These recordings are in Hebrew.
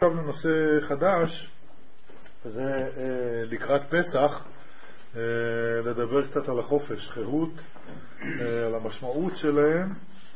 עכשיו לנושא חדש, זה לקראת פסח, לדבר קצת על החופש, חירות, על המשמעות שלהם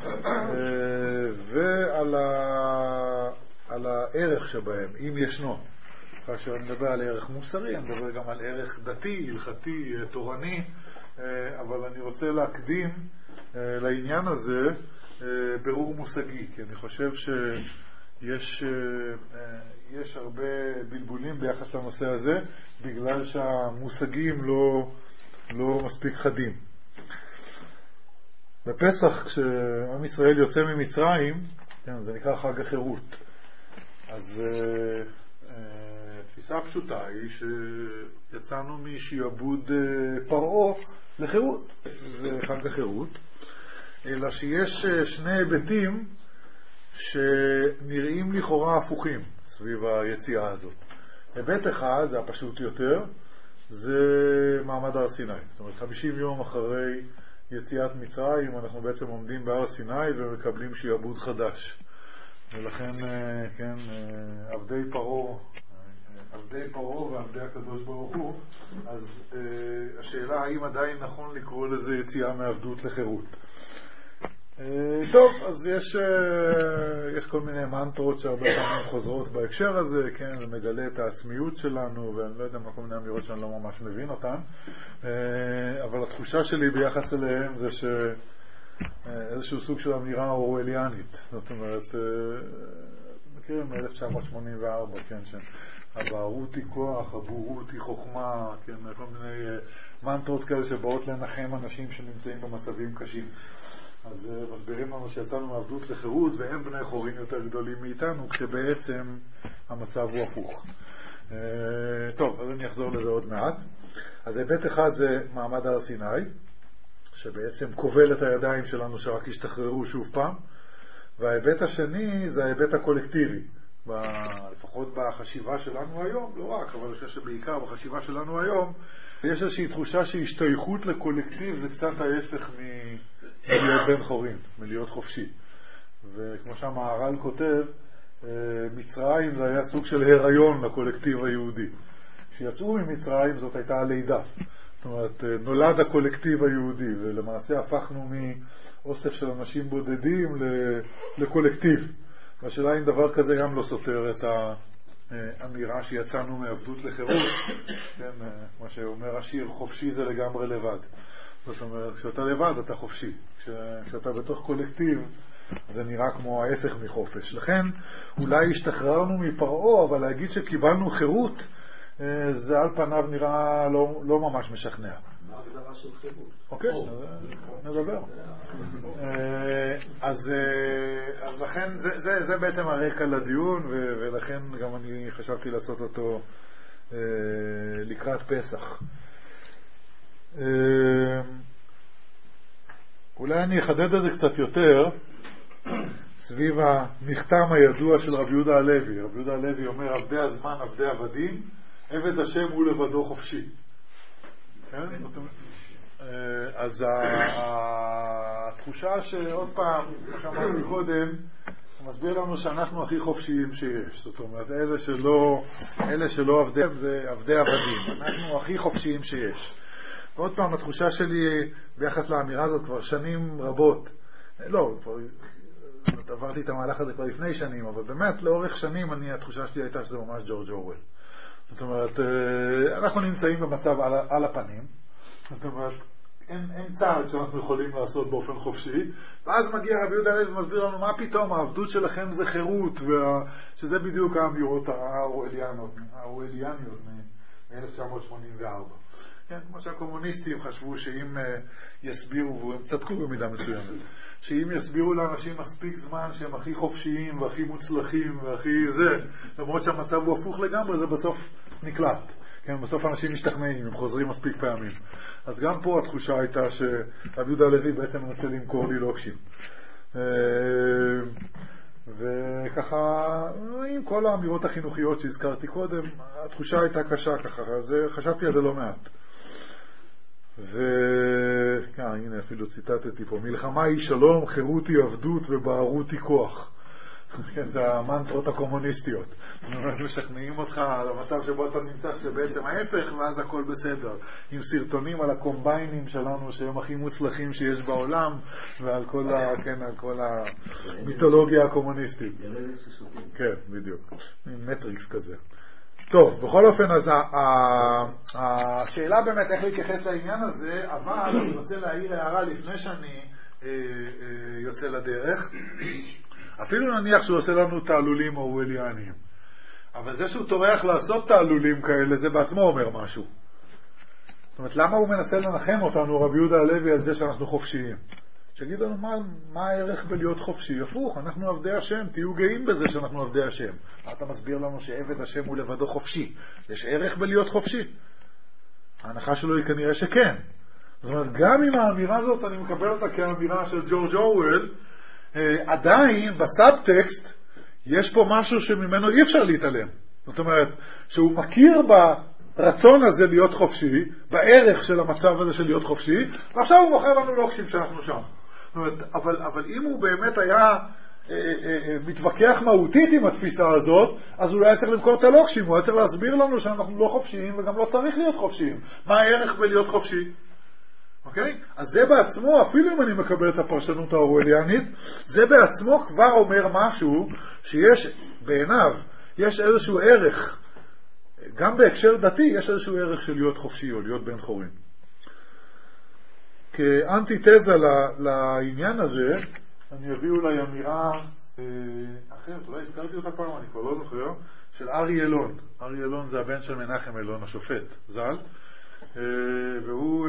ועל הערך שבהם, אם ישנו. כאשר אני מדבר על ערך מוסרי, אני מדבר גם על ערך דתי, הלכתי, תורני, אבל אני רוצה להקדים לעניין הזה ברור מושגי, כי אני חושב שיש הרבה בלבולים ביחס לנושא הזה, בגלל שהמושגים לא מספיק חדים. בפסח, כשעם ישראל יוצא ממצרים, זה נקרא חג החירות. אז תפיסה פשוטה היא שיצאנו משעבוד פרעה לחירות. זה חג החירות. אלא שיש שני היבטים שנראים לכאורה הפוכים סביב היציאה הזאת. היבט אחד, זה הפשוט יותר, זה מעמד הר סיני. זאת אומרת, 50 יום אחרי יציאת מצרים, אנחנו בעצם עומדים בהר סיני ומקבלים שעבוד חדש. ולכן, כן, עבדי פרעה ועבדי הקדוש ברוך הוא, אז השאלה האם עדיין נכון לקרוא לזה יציאה מעבדות לחירות. טוב, אז יש כל מיני מנטרות שהרבה פעמים חוזרות בהקשר הזה, כן, זה מגלה את העצמיות שלנו, ואני לא יודע מה כל מיני אמירות שאני לא ממש מבין אותן, אבל התחושה שלי ביחס אליהם זה איזשהו סוג של אמירה אורווליאנית. זאת אומרת, מכירים מ-1984, כן, הבערות היא כוח, הבורות היא חוכמה, כן, כל מיני מנטרות כאלה שבאות לנחם אנשים שנמצאים במצבים קשים. אז מסבירים לנו שיצאנו מעבדות לחירות והם בני חורין יותר גדולים מאיתנו, כשבעצם המצב הוא הפוך. טוב, אז אני אחזור לזה עוד מעט. אז היבט אחד זה מעמד הר סיני, שבעצם כובל את הידיים שלנו שרק ישתחררו שוב פעם, וההיבט השני זה ההיבט הקולקטיבי, לפחות בחשיבה שלנו היום, לא רק, אבל אני חושב שבעיקר בחשיבה שלנו היום, יש איזושהי תחושה שהשתייכות לקולקטיב זה קצת ההפך מלהיות בן חורין, מלהיות חופשי. וכמו שהמהר"ל כותב, מצרים זה היה סוג של הריון לקולקטיב היהודי. כשיצאו ממצרים זאת הייתה הלידה. זאת אומרת, נולד הקולקטיב היהודי, ולמעשה הפכנו מאוסף של אנשים בודדים לקולקטיב. והשאלה אם דבר כזה גם לא סותר את האמירה שיצאנו מעבדות לחירות. כן, כמו שאומר השיר, חופשי זה לגמרי לבד. זאת אומרת, כשאתה לבד אתה חופשי. כשאתה בתוך קולקטיב זה נראה כמו ההפך מחופש. לכן אולי השתחררנו מפרעה, אבל להגיד שקיבלנו חירות זה על פניו נראה לא ממש משכנע. מה הגדרה של חירות? אוקיי, נדבר. אז לכן זה בעצם הרקע לדיון, ולכן גם אני חשבתי לעשות אותו לקראת פסח. אולי אני אחדד את זה קצת יותר סביב המכתם הידוע של רבי יהודה הלוי. רבי יהודה הלוי אומר, עבדי הזמן, עבדי עבדים, עבד השם הוא לבדו חופשי. כן? אז התחושה שעוד פעם, כמו שאמרתי קודם, מסביר לנו שאנחנו הכי חופשיים שיש. זאת אומרת, אלה שלא עבדיהם זה עבדי עבדים. אנחנו הכי חופשיים שיש. ועוד פעם, התחושה שלי ביחס לאמירה הזאת כבר שנים רבות. לא, כבר עברתי את המהלך הזה כבר לפני שנים, אבל באמת לאורך שנים התחושה שלי הייתה שזה ממש ג'ורג' אורוול. זאת אומרת, אנחנו נמצאים במצב על הפנים. זאת אומרת, אין צעד שאנחנו יכולים לעשות באופן חופשי, ואז מגיע רבי יהודה הלוי ומסביר לנו מה פתאום העבדות שלכם זה חירות, שזה בדיוק האמירות האורווליאניות מ-1984. כן, כמו שהקומוניסטים חשבו שאם יסבירו, והם צדקו במידה מסוימת, שאם יסבירו לאנשים מספיק זמן שהם הכי חופשיים והכי מוצלחים והכי זה, למרות שהמצב הוא הפוך לגמרי, זה בסוף נקלט. כן, בסוף אנשים משתכנעים, הם חוזרים מספיק פעמים. אז גם פה התחושה הייתה שרבי יהודה הלוי בעצם מנסה למכור לי לוקשים. וככה, עם כל האמירות החינוכיות שהזכרתי קודם, התחושה הייתה קשה ככה, אז חשבתי על זה לא מעט. הנה אפילו ציטטתי פה, מלחמה היא שלום, חירות היא עבדות ובערות היא כוח. כן, זה המנטרות הקומוניסטיות. משכנעים אותך על המצב שבו אתה נמצא שזה בעצם ההפך, ואז הכל בסדר. עם סרטונים על הקומביינים שלנו שהם הכי מוצלחים שיש בעולם, ועל כל המיתולוגיה הקומוניסטית. כן, בדיוק. מטריקס כזה. טוב, בכל אופן, אז השאלה באמת איך להתייחס לעניין הזה, אבל אני רוצה להעיר הערה לפני שאני יוצא לדרך. אפילו נניח שהוא עושה לנו תעלולים אורווליאניים, אבל זה שהוא טורח לעשות תעלולים כאלה, זה בעצמו אומר משהו. זאת אומרת, למה הוא מנסה לנחם אותנו, רבי יהודה הלוי, על זה שאנחנו חופשיים? שיגיד לנו מה הערך בלהיות חופשי? הפוך, אנחנו עבדי השם, תהיו גאים בזה שאנחנו עבדי השם. אתה מסביר לנו שעבד השם הוא לבדו חופשי. יש ערך בלהיות חופשי? ההנחה שלו היא כנראה שכן. זאת אומרת, גם אם האמירה הזאת אני מקבל אותה כאמירה של ג'ורג' אורוול, עדיין בסאבטקסט יש פה משהו שממנו אי אפשר להתעלם. זאת אומרת, שהוא מכיר ברצון הזה להיות חופשי, בערך של המצב הזה של להיות חופשי, ועכשיו הוא מוכר לנו לוקשים שאנחנו שם. זאת אומרת, אבל אם הוא באמת היה מתווכח מהותית עם התפיסה הזאת, אז הוא לא היה צריך למכור את הלוקשים, הוא היה צריך להסביר לנו שאנחנו לא חופשיים וגם לא צריך להיות חופשיים. מה הערך בלהיות חופשי? אוקיי? אז זה בעצמו, אפילו אם אני מקבל את הפרשנות האורווליאנית, זה בעצמו כבר אומר משהו שיש בעיניו, יש איזשהו ערך, גם בהקשר דתי, יש איזשהו ערך של להיות חופשי או להיות בן חורין. כאנטיתזה לעניין הזה, אני אביא אולי אמירה אחרת, אולי הזכרתי אותה פעם, אני כבר לא זוכר, של ארי אלון. ארי אלון זה הבן של מנחם אלון, השופט, ז"ל. והוא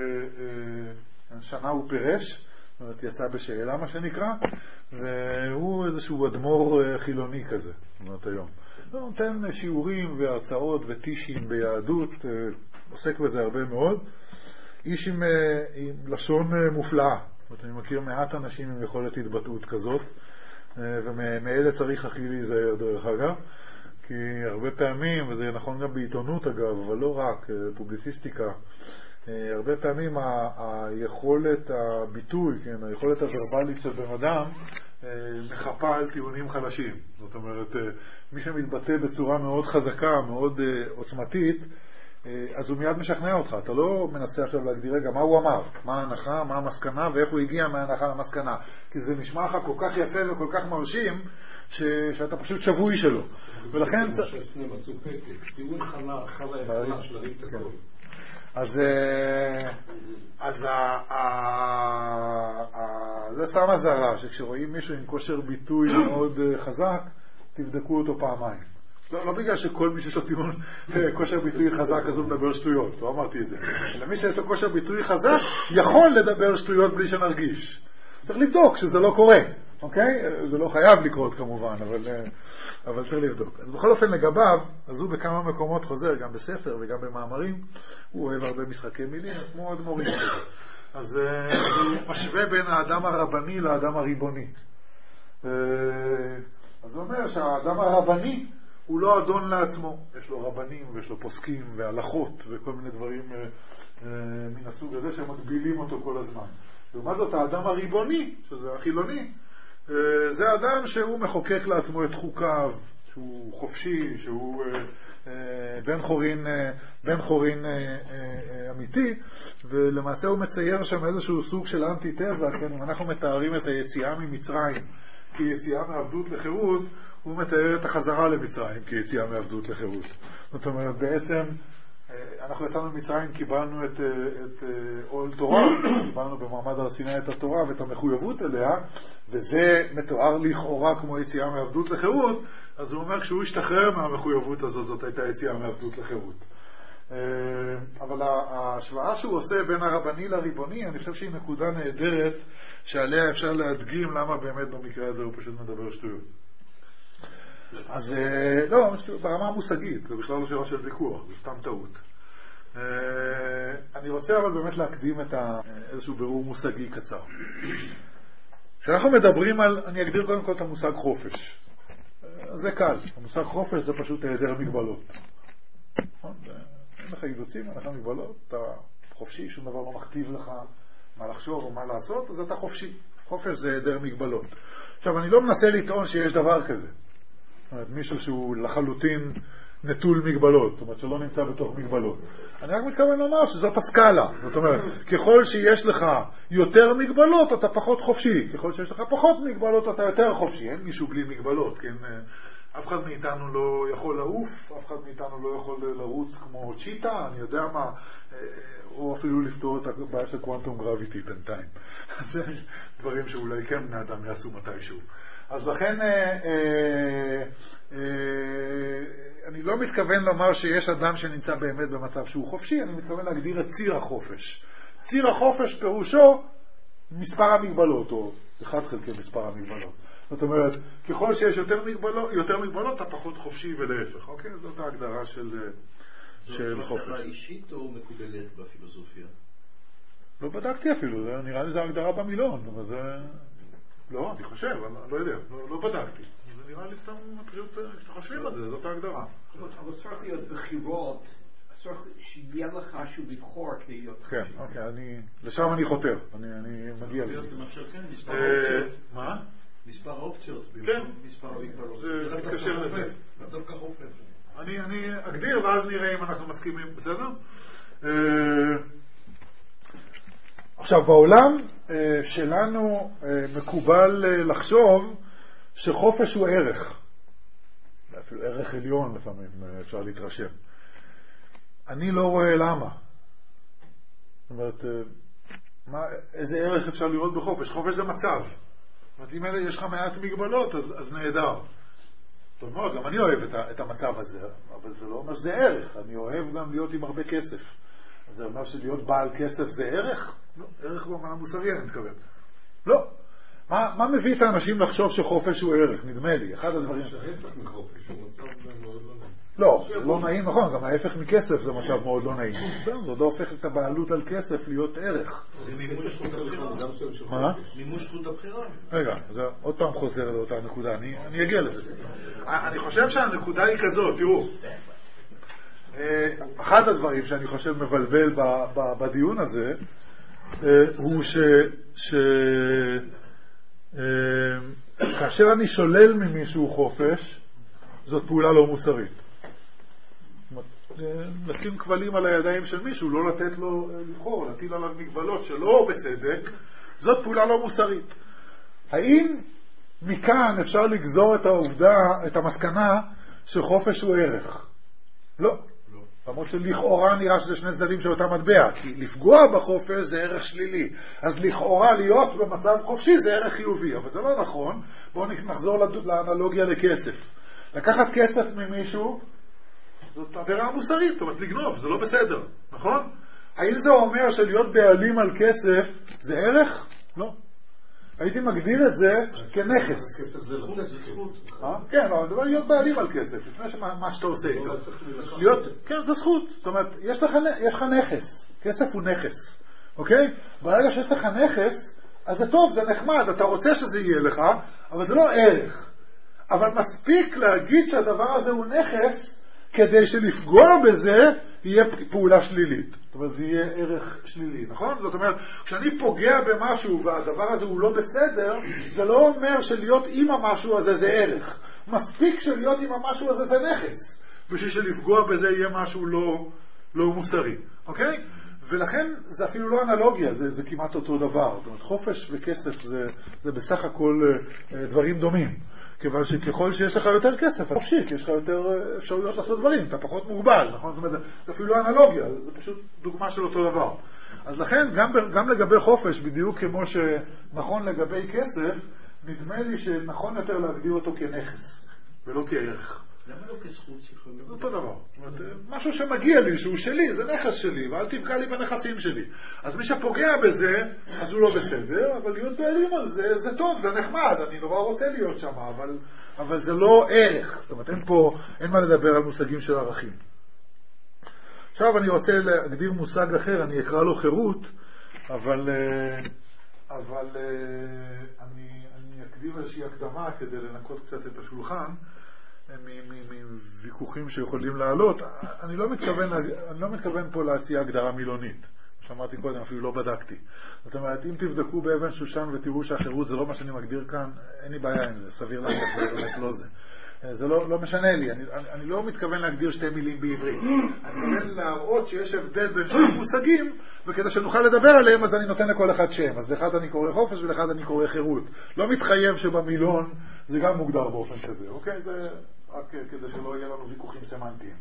שנה הוא פירש, זאת אומרת יצא בשאלה מה שנקרא, והוא איזשהו אדמו"ר חילוני כזה, זאת אומרת היום. הוא נותן שיעורים והרצאות וטישים ביהדות, עוסק בזה הרבה מאוד. איש עם לשון מופלאה, זאת אומרת, אני מכיר מעט אנשים עם יכולת התבטאות כזאת, ומאלה צריך הכי להיזהר דרך אגב. כי הרבה פעמים, וזה נכון גם בעיתונות אגב, אבל לא רק, פובליציסטיקה, הרבה פעמים היכולת הביטוי, כן, היכולת הוורבלית של בן אדם, מחפה על טיעונים חלשים. זאת אומרת, מי שמתבטא בצורה מאוד חזקה, מאוד עוצמתית, אז הוא מיד משכנע אותך. אתה לא מנסה עכשיו להגדיר רגע מה הוא אמר, מה ההנחה, מה המסקנה ואיך הוא הגיע מההנחה למסקנה. כי זה נשמע לך כל כך יפה וכל כך מרשים, שאתה פשוט שבוי שלו. ולכן אז זה סתם הזרה, שכשרואים מישהו עם כושר ביטוי מאוד חזק, תבדקו אותו פעמיים. לא בגלל שכל מי שיש לו טיעון כושר ביטוי חזק אז הוא מדבר שטויות, לא אמרתי את זה. אלא מי שיש לו כושר ביטוי חזק יכול לדבר שטויות בלי שנרגיש. צריך לבדוק שזה לא קורה, אוקיי? זה לא חייב לקרות כמובן, אבל צריך לבדוק. אז בכל אופן לגביו, אז הוא בכמה מקומות חוזר, גם בספר וגם במאמרים, הוא אוהב הרבה משחקי מילים, כמו עוד מורים. אז הוא משווה בין האדם הרבני לאדם הריבוני. אז הוא אומר שהאדם הרבני הוא לא אדון לעצמו. יש לו רבנים ויש לו פוסקים והלכות וכל מיני דברים מן הסוג הזה שמגבילים אותו כל הזמן. ומה זאת האדם הריבוני, שזה החילוני, זה אדם שהוא מחוקק לעצמו את חוקיו, שהוא חופשי, שהוא בן חורין אמיתי, ולמעשה הוא מצייר שם איזשהו סוג של אנטי-תזה, כן? אם אנחנו מתארים את היציאה ממצרים כיציאה מעבדות לחירות, הוא מתאר את החזרה למצרים כיציאה מעבדות לחירות. זאת אומרת, בעצם אנחנו יצאנו ממצרים, קיבלנו את עול תורה, קיבלנו במעמד הר סיני את התורה ואת המחויבות אליה, וזה מתואר לכאורה כמו יציאה מעבדות לחירות. אז הוא אומר כשהוא השתחרר מהמחויבות הזאת, זאת הייתה יציאה מעבדות לחירות. אבל ההשוואה שהוא עושה בין הרבני לריבוני, אני חושב שהיא נקודה נהדרת שעליה אפשר להדגים למה באמת במקרה הזה הוא פשוט מדבר שטויות. אז לא, ברמה המושגית, זה בכלל לא שאלה של ויכוח, זה סתם טעות. אני רוצה אבל באמת להקדים את איזשהו בירור מושגי קצר. כשאנחנו מדברים על, אני אגדיר קודם כל את המושג חופש. זה קל, המושג חופש זה פשוט היעדר מגבלות. אין לך אילוצים, אין לך מגבלות, אתה חופשי, שום דבר לא מכתיב לך מה לחשוב או מה לעשות, אז אתה חופשי. חופש זה היעדר מגבלות. עכשיו, אני לא מנסה לטעון שיש דבר כזה. זאת אומרת, מישהו שהוא לחלוטין נטול מגבלות, זאת אומרת, שלא נמצא בתוך מגבלות. אני רק מתכוון לומר שזאת הסקאלה. זאת אומרת, ככל שיש לך יותר מגבלות, אתה פחות חופשי. ככל שיש לך פחות מגבלות, אתה יותר חופשי. אין מישהו בלי מגבלות, כן? אף אחד מאיתנו לא יכול לעוף, אף אחד מאיתנו לא יכול לרוץ כמו צ'יטה, אני יודע מה, או אפילו לפתור את הבעיה של קוונטום גרביטי בינתיים. זה דברים שאולי כן בני אדם יעשו מתישהו. אז לכן אני לא מתכוון לומר שיש אדם שנמצא באמת במצב שהוא חופשי, אני מתכוון להגדיר את ציר החופש. ציר החופש פירושו מספר המגבלות, או 1 חלקי מספר המגבלות. זאת אומרת, ככל שיש יותר מגבלות, אתה פחות חופשי ולהפך. אוקיי? זאת ההגדרה של חופש. זאת הגדרה אישית או מקובלת בפילוסופיה? לא בדקתי אפילו, נראה לי זה הגדרה במילון. לא, אני חושב, אני לא יודע, לא בדקתי. זה נראה לי סתם פשוט שחושבים על זה, זאת ההגדרה. אבל צריך להיות בחירות, צריך שיהיה לך שהוא לבחור כדי להיות חופשי. כן, אוקיי, לשם אני חותר, אני מגיע לזה. מה? מספר אופציות, כן, מספר המגבלות. זה מתקשר לזה. דווקא חופש. אני אגדיר ואז נראה אם אנחנו מסכימים, בסדר? עכשיו, בעולם שלנו מקובל לחשוב שחופש הוא ערך. אפילו ערך עליון לפעמים אפשר להתרשם. אני לא רואה למה. זאת אומרת, איזה ערך אפשר לראות בחופש? חופש זה מצב. זאת אומרת, אם יש לך מעט מגבלות, אז נהדר. טוב מאוד, גם אני אוהב את המצב הזה, אבל זה לא אומר שזה ערך. אני אוהב גם להיות עם הרבה כסף. אז זה אומר שלהיות בעל כסף זה ערך? לא, ערך במובן המוסרי אני מתכוון. לא. מה מביא את האנשים לחשוב שחופש הוא ערך? נדמה לי, אחד הדברים... ההפך מחופש, הוא מצב מאוד לא נעים. לא, זה לא נעים, נכון, גם ההפך מכסף זה מצב מאוד לא נעים. זה לא הופך את הבעלות על כסף להיות ערך. זה מימוש זכות הבחירה. מה? מימוש זכות הבחירה. רגע, זה עוד פעם חוזר לאותה נקודה, אני אגיע לזה. אני חושב שהנקודה היא כזאת, תראו. אחד הדברים שאני חושב מבלבל בדיון הזה, הוא כאשר אני שולל ממישהו חופש, זאת פעולה לא מוסרית. לשים כבלים על הידיים של מישהו, לא לתת לו לבחור, להטיל עליו מגבלות שלא בצדק, זאת פעולה לא מוסרית. האם מכאן אפשר לגזור את העובדה, את המסקנה שחופש הוא ערך? לא. למרות שלכאורה נראה שזה שני צדדים של אותה מטבע, כי לפגוע בחופש זה ערך שלילי, אז לכאורה להיות במצב חופשי זה ערך חיובי, אבל זה לא נכון. בואו נחזור לאנלוגיה לכסף. לקחת כסף ממישהו זאת עבירה מוסרית, זאת אומרת לגנוב, זה לא בסדר, נכון? האם זה אומר שלהיות בעלים על כסף זה ערך? לא. הייתי מגדיר את זה כנכס. כסף זה זכות. כן, אבל אני מדבר להיות בעלים על כסף, לפני מה שאתה עושה איתו. כן, זה זכות. זאת אומרת, יש לך נכס. כסף הוא נכס. אוקיי? ברגע שיש לך נכס, אז זה טוב, זה נחמד, אתה רוצה שזה יהיה לך, אבל זה לא ערך. אבל מספיק להגיד שהדבר הזה הוא נכס, כדי שלפגוע בזה יהיה פעולה שלילית. זאת אומרת, זה יהיה ערך שלילי, נכון? זאת אומרת, כשאני פוגע במשהו והדבר הזה הוא לא בסדר, זה לא אומר שלהיות עם המשהו הזה זה ערך. מספיק שלהיות עם המשהו הזה זה נכס, בשביל שלפגוע בזה יהיה משהו לא מוסרי. אוקיי? ולכן זה אפילו לא אנלוגיה, זה כמעט אותו דבר. זאת אומרת, חופש וכסף זה בסך הכל דברים דומים. כיוון שככל שיש לך יותר כסף, חופשי, יש לך יותר אפשרויות לעשות דברים, אתה פחות מוגבל, נכון? זאת אומרת, זה אפילו לא אנלוגיה, זה פשוט דוגמה של אותו דבר. אז לכן, גם לגבי חופש, בדיוק כמו שנכון לגבי כסף, נדמה לי שנכון יותר להגדיר אותו כנכס, ולא כערך. למה לא כזכות שיכול להיות? זה אותו דבר. זאת אומרת, משהו שמגיע לי, שהוא שלי, זה נכס שלי, ואל תפגע לי בנכסים שלי. אז מי שפוגע בזה, אז הוא לא בסדר, אבל להיות בעלים על זה, זה טוב, זה נחמד, אני נורא רוצה להיות שם, אבל זה לא ערך. זאת אומרת, אין מה לדבר על מושגים של ערכים. עכשיו אני רוצה להגדיר מושג אחר, אני אקרא לו חירות, אבל אני אקדים איזושהי הקדמה כדי לנקות קצת את השולחן, מוויכוחים שיכולים לעלות. אני לא מתכוון פה להציע הגדרה מילונית. שאמרתי קודם, אפילו לא בדקתי. זאת אומרת, אם תבדקו באבן שושן ותראו שהחירות זה לא מה שאני מגדיר כאן, אין לי בעיה עם זה, סביר להניח, זה באמת לא זה. זה לא משנה לי, אני לא מתכוון להגדיר שתי מילים בעברית. אני מתכוון להראות שיש הבדל בין שני מושגים, וכדי שנוכל לדבר עליהם, אז אני נותן לכל אחד שם. אז לאחד אני קורא חופש ולאחד אני קורא חירות. לא מתחייב שבמילון זה גם מוגדר באופן כזה, אוקיי? זה רק כדי שלא יהיה לנו ויכוחים סמנטיים.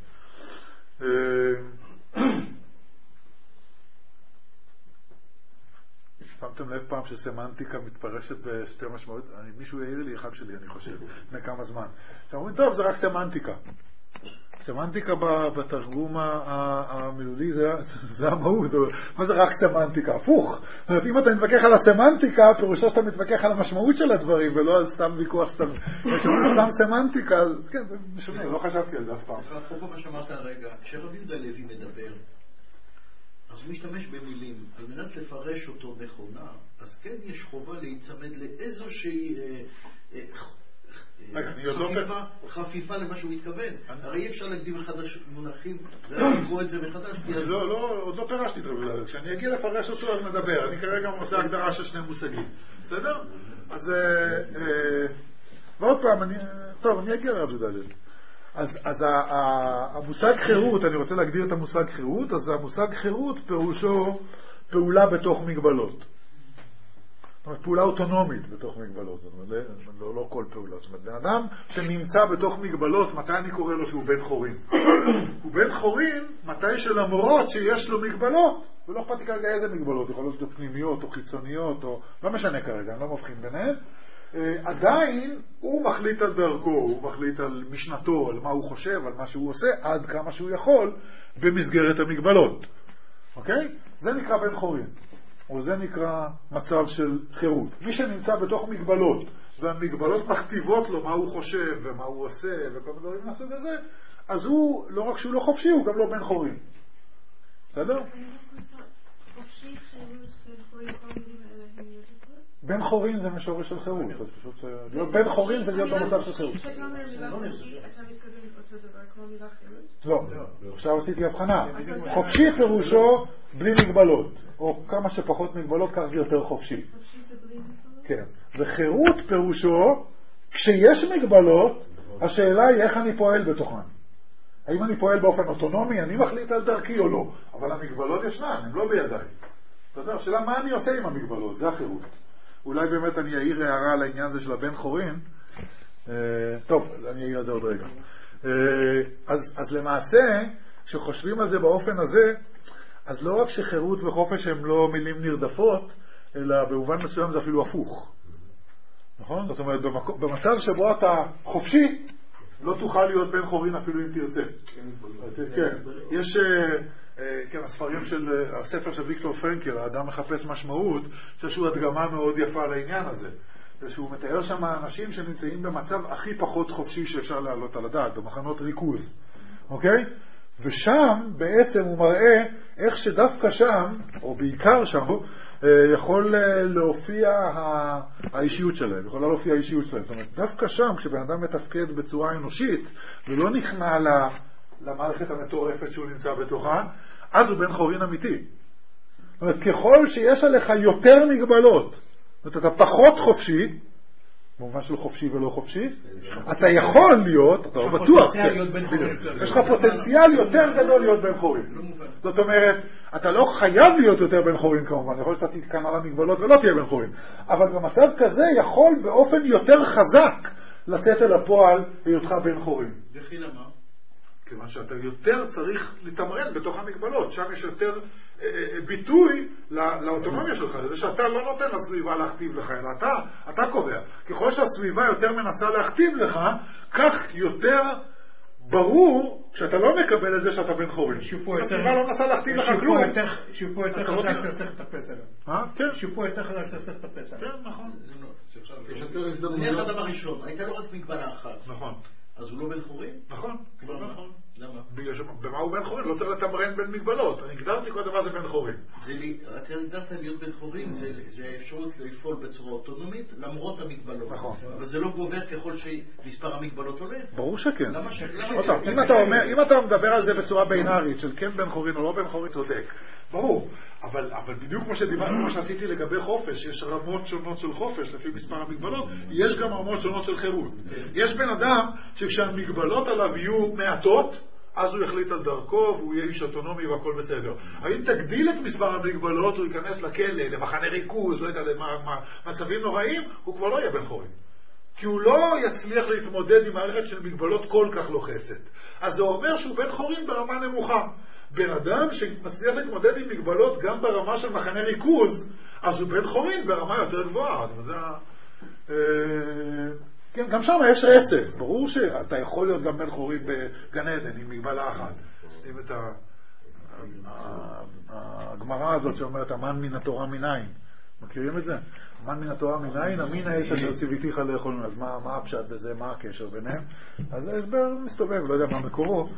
שמתם לב פעם שסמנטיקה מתפרשת בשתי משמעות? מישהו העיר לי, אחד שלי, אני חושב, לפני כמה זמן. שאומרים, טוב, זה רק סמנטיקה. סמנטיקה בתרגום המילולי זה המהות. מה זה רק סמנטיקה? הפוך. זאת אומרת, אם אתה מתווכח על הסמנטיקה, פירושו שאתה מתווכח על המשמעות של הדברים, ולא על סתם ויכוח סתם. כשאומרים סתם סמנטיקה, אז כן, זה משונה, לא חשבתי על זה אף פעם. אפרופו מה שאמרת הרגע, כשרב יהודה הלוי מדבר, אז הוא משתמש במילים, על מנת לפרש אותו נכונה, אז כן יש חובה להיצמד לאיזושהי חפיפה למה שהוא מתכוון. הרי אי אפשר להקדים מחדש מונחים ולקרוא את זה מחדש. לא, עוד לא פירשתי את זה. כשאני אגיע לפרש אותו אז נדבר. אני כרגע עושה הגדרה של שני מושגים. בסדר? אז ועוד פעם, טוב, אני אגיע לרב יהודה הלוי. אז המושג חירות, אני רוצה להגדיר את המושג חירות, אז המושג חירות פירושו פעולה בתוך מגבלות. זאת אומרת, פעולה אוטונומית בתוך מגבלות, זאת אומרת, לא כל פעולה. זאת אומרת, בן אדם שנמצא בתוך מגבלות, מתי אני קורא לו שהוא בן חורין? הוא בן חורין מתי שלמרות שיש לו מגבלות, ולא אכפת לי כרגע איזה מגבלות, יכול להיות פנימיות או חיצוניות, או לא משנה כרגע, אני לא מבחין ביניהם, עדיין הוא מחליט על דרכו, הוא מחליט על משנתו, על מה הוא חושב, על מה שהוא עושה, עד כמה שהוא יכול במסגרת המגבלות. אוקיי? זה נקרא בן חורין, או זה נקרא מצב של חירות. מי שנמצא בתוך מגבלות, והמגבלות מכתיבות לו מה הוא חושב ומה הוא עושה וכל מיני דברים מהסוג הזה, אז הוא, לא רק שהוא לא חופשי, הוא גם לא בן חורין. בסדר? חופשי, חירות, בן חורין זה משורש של חירות. בן חורין זה להיות במצב של חירות. כשאתה אומר מילה חופשי, אתה מתכוון אותו דבר כמו מילה חירות? לא, עכשיו עשיתי הבחנה. חופשי פירושו בלי מגבלות, או כמה שפחות מגבלות, כך יותר חופשי. חופשי זה בלי מגבלות? כן. וחירות פירושו, כשיש מגבלות, השאלה היא איך אני פועל בתוכן. האם אני פועל באופן אוטונומי, אני מחליט על דרכי או לא. אבל המגבלות ישנן, הן לא בידיי. אתה יודע, השאלה מה אני עושה עם המגבלות, זה החירות. אולי באמת אני אעיר הערה על העניין הזה של הבן חורין. טוב, אני אעיר על זה עוד רגע. אז למעשה, כשחושבים על זה באופן הזה, אז לא רק שחירות וחופש הם לא מילים נרדפות, אלא במובן מסוים זה אפילו הפוך. נכון? זאת אומרת, במצב שבו אתה חופשי, לא תוכל להיות בן חורין אפילו אם תרצה. כן, יש כן, הספרים של הספר של ויקטור פרנקל, האדם מחפש משמעות, שיש לו הדגמה מאוד יפה לעניין הזה. ושהוא מתאר שם אנשים שנמצאים במצב הכי פחות חופשי שאפשר להעלות על הדעת, במחנות ריכוז. אוקיי? ושם בעצם הוא מראה איך שדווקא שם, או בעיקר שם, יכול להופיע האישיות שלהם, יכולה להופיע האישיות שלהם. זאת אומרת, דווקא שם, כשבן אדם מתפקד בצורה אנושית, ולא נכנע למערכת המטורפת שהוא נמצא בתוכה, אז הוא בן חורין אמיתי. זאת אומרת, ככל שיש עליך יותר מגבלות, זאת אומרת, אתה פחות חופשי, במובן של חופשי ולא חופשי, אתה יכול להיות, אתה לא בטוח, יש לך פוטנציאל יותר גדול להיות בן חורין. זאת אומרת, אתה לא חייב להיות יותר בן חורין כמובן, יכול שאתה תתכנע למגבלות ולא תהיה בן חורין, אבל במצב כזה יכול באופן יותר חזק לצאת אל הפועל היותך בן חורין. וכי למה? כיוון שאתה יותר צריך לתמרן בתוך המגבלות, שם יש יותר ביטוי לאוטונומיה שלך, זה שאתה לא נותן לסביבה להכתיב לך, אלא אתה קובע. ככל שהסביבה יותר מנסה להכתיב לך, כך יותר ברור שאתה לא מקבל את זה שאתה בן חורין. הסביבה לא מנסה להכתיב לך כלום. שיפוע יותר חזק שאתה צריך לטפס עליו. כן. שיפוע יותר חזק שאתה צריך לטפס עליו. כן, נכון. אני אחד הדבר ראשון, הייתה לו רק מגבלה אחת. נכון. אז הוא לא בן חורין? נכון. למה? בגלל ומה הוא בן חורין? לא צריך לתמרן בין מגבלות. אני הגדרתי קודם מה זה בן חורין. אתה הגדרת להיות בן חורין, זה אפשרות לפעול בצורה אוטונומית למרות המגבלות. נכון. אבל זה לא גובר ככל שמספר המגבלות עולה. ברור שכן. למה? אם אתה מדבר על זה בצורה בינארית של כן בן חורין או לא בן חורין, צודק. ברור. אבל בדיוק כמו שדיברנו, כמו שעשיתי לגבי חופש, יש רמות שונות של חופש לפי מספר המגבלות, יש גם רמות שונות של חירות. יש בן אדם שכשהמגבלות עליו יהיו מעטות, אז הוא יחליט על דרכו והוא יהיה איש אוטונומי והכל בסדר. אבל אם תגדיל את מספר המגבלות, הוא ייכנס לכלא, למחנה ריכוז, לא יודע, למצבים נוראים, הוא כבר לא יהיה בן חורין. כי הוא לא יצליח להתמודד עם מערכת של מגבלות כל כך לוחצת. אז זה אומר שהוא בן חורין ברמה נמוכה. בן אדם שמצליח להתמודד עם מגבלות גם ברמה של מחנה ריכוז, אז הוא בן חורין ברמה יותר גבוהה. כן, גם שם יש רצף. ברור שאתה יכול להיות גם בן חורין בגן עדן עם מגבלה אחת. אם את הגמרא הזאת שאומרת המן מן התורה מנין. מכירים את זה? המן מן התורה מנין, המין העץ אשר ציוויתיך לאכול. אז מה הפשט בזה? מה הקשר ביניהם? אז ההסבר מסתובב, לא יודע מה מקורו,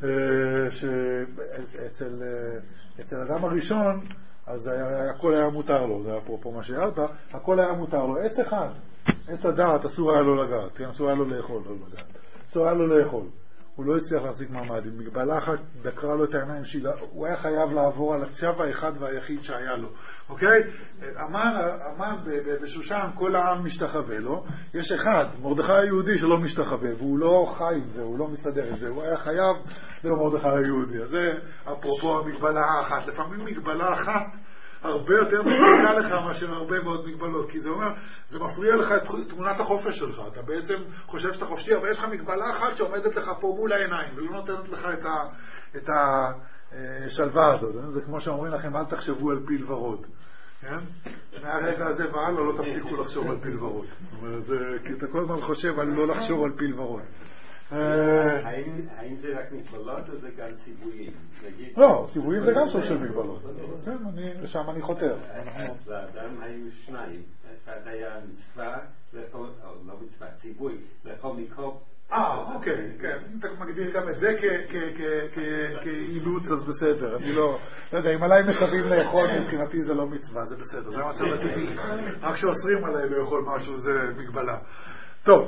שאצל אדם הראשון אז הכל היה מותר לו, זה אפרופו מה שהערת, הכל היה מותר לו. עץ אחד, עץ הדעת, אסור היה לו לגעת, אסור היה לו לאכול, לא לגעת, אסור היה לו לאכול. הוא לא הצליח להחזיק מעמד, עם מגבלה אחת דקרה לו את העיניים שלה, הוא היה חייב לעבור על הצו האחד והיחיד שהיה לו. אוקיי? המן בשושן, כל העם משתחווה לו, יש אחד, מרדכי היהודי שלא משתחווה, והוא לא חי עם זה, הוא לא מסתדר עם זה, הוא היה חייב למרדכי היהודי. אז זה אפרופו המגבלה האחת. לפעמים מגבלה אחת הרבה יותר מפריע לך מאשר הרבה מאוד מגבלות, כי זה אומר, זה מפריע לך את תמונת החופש שלך. אתה בעצם חושב שאתה חופשי, אבל יש לך מגבלה אחת שעומדת לך פה מול העיניים, ולא נותנת לך את השלווה הזאת. זה כמו שאומרים לכם, אל תחשבו על פיל ורוד. מהרגע הזה והלאה לא תפסיקו לחשוב על פיל ורוד. כי אתה כל הזמן חושב על לא לחשוב על פיל ורוד. האם זה רק מגבלות או זה גם ציוויים? לא, ציוויים זה גם סוג של מגבלות. שם אני חותר. אז לאדם היו שניים. אחד היה מצווה, לא מצווה, ציווי, לאכול מכל. אוקיי, כן. אם אתה מגדיר גם את זה כאילוץ, אז בסדר. אני לא יודע, אם עליי מחייבים לאכול, מבחינתי זה לא מצווה, זה בסדר. זה המצב הטבעי. רק שאוסרים עליי לאכול משהו, זה מגבלה. טוב.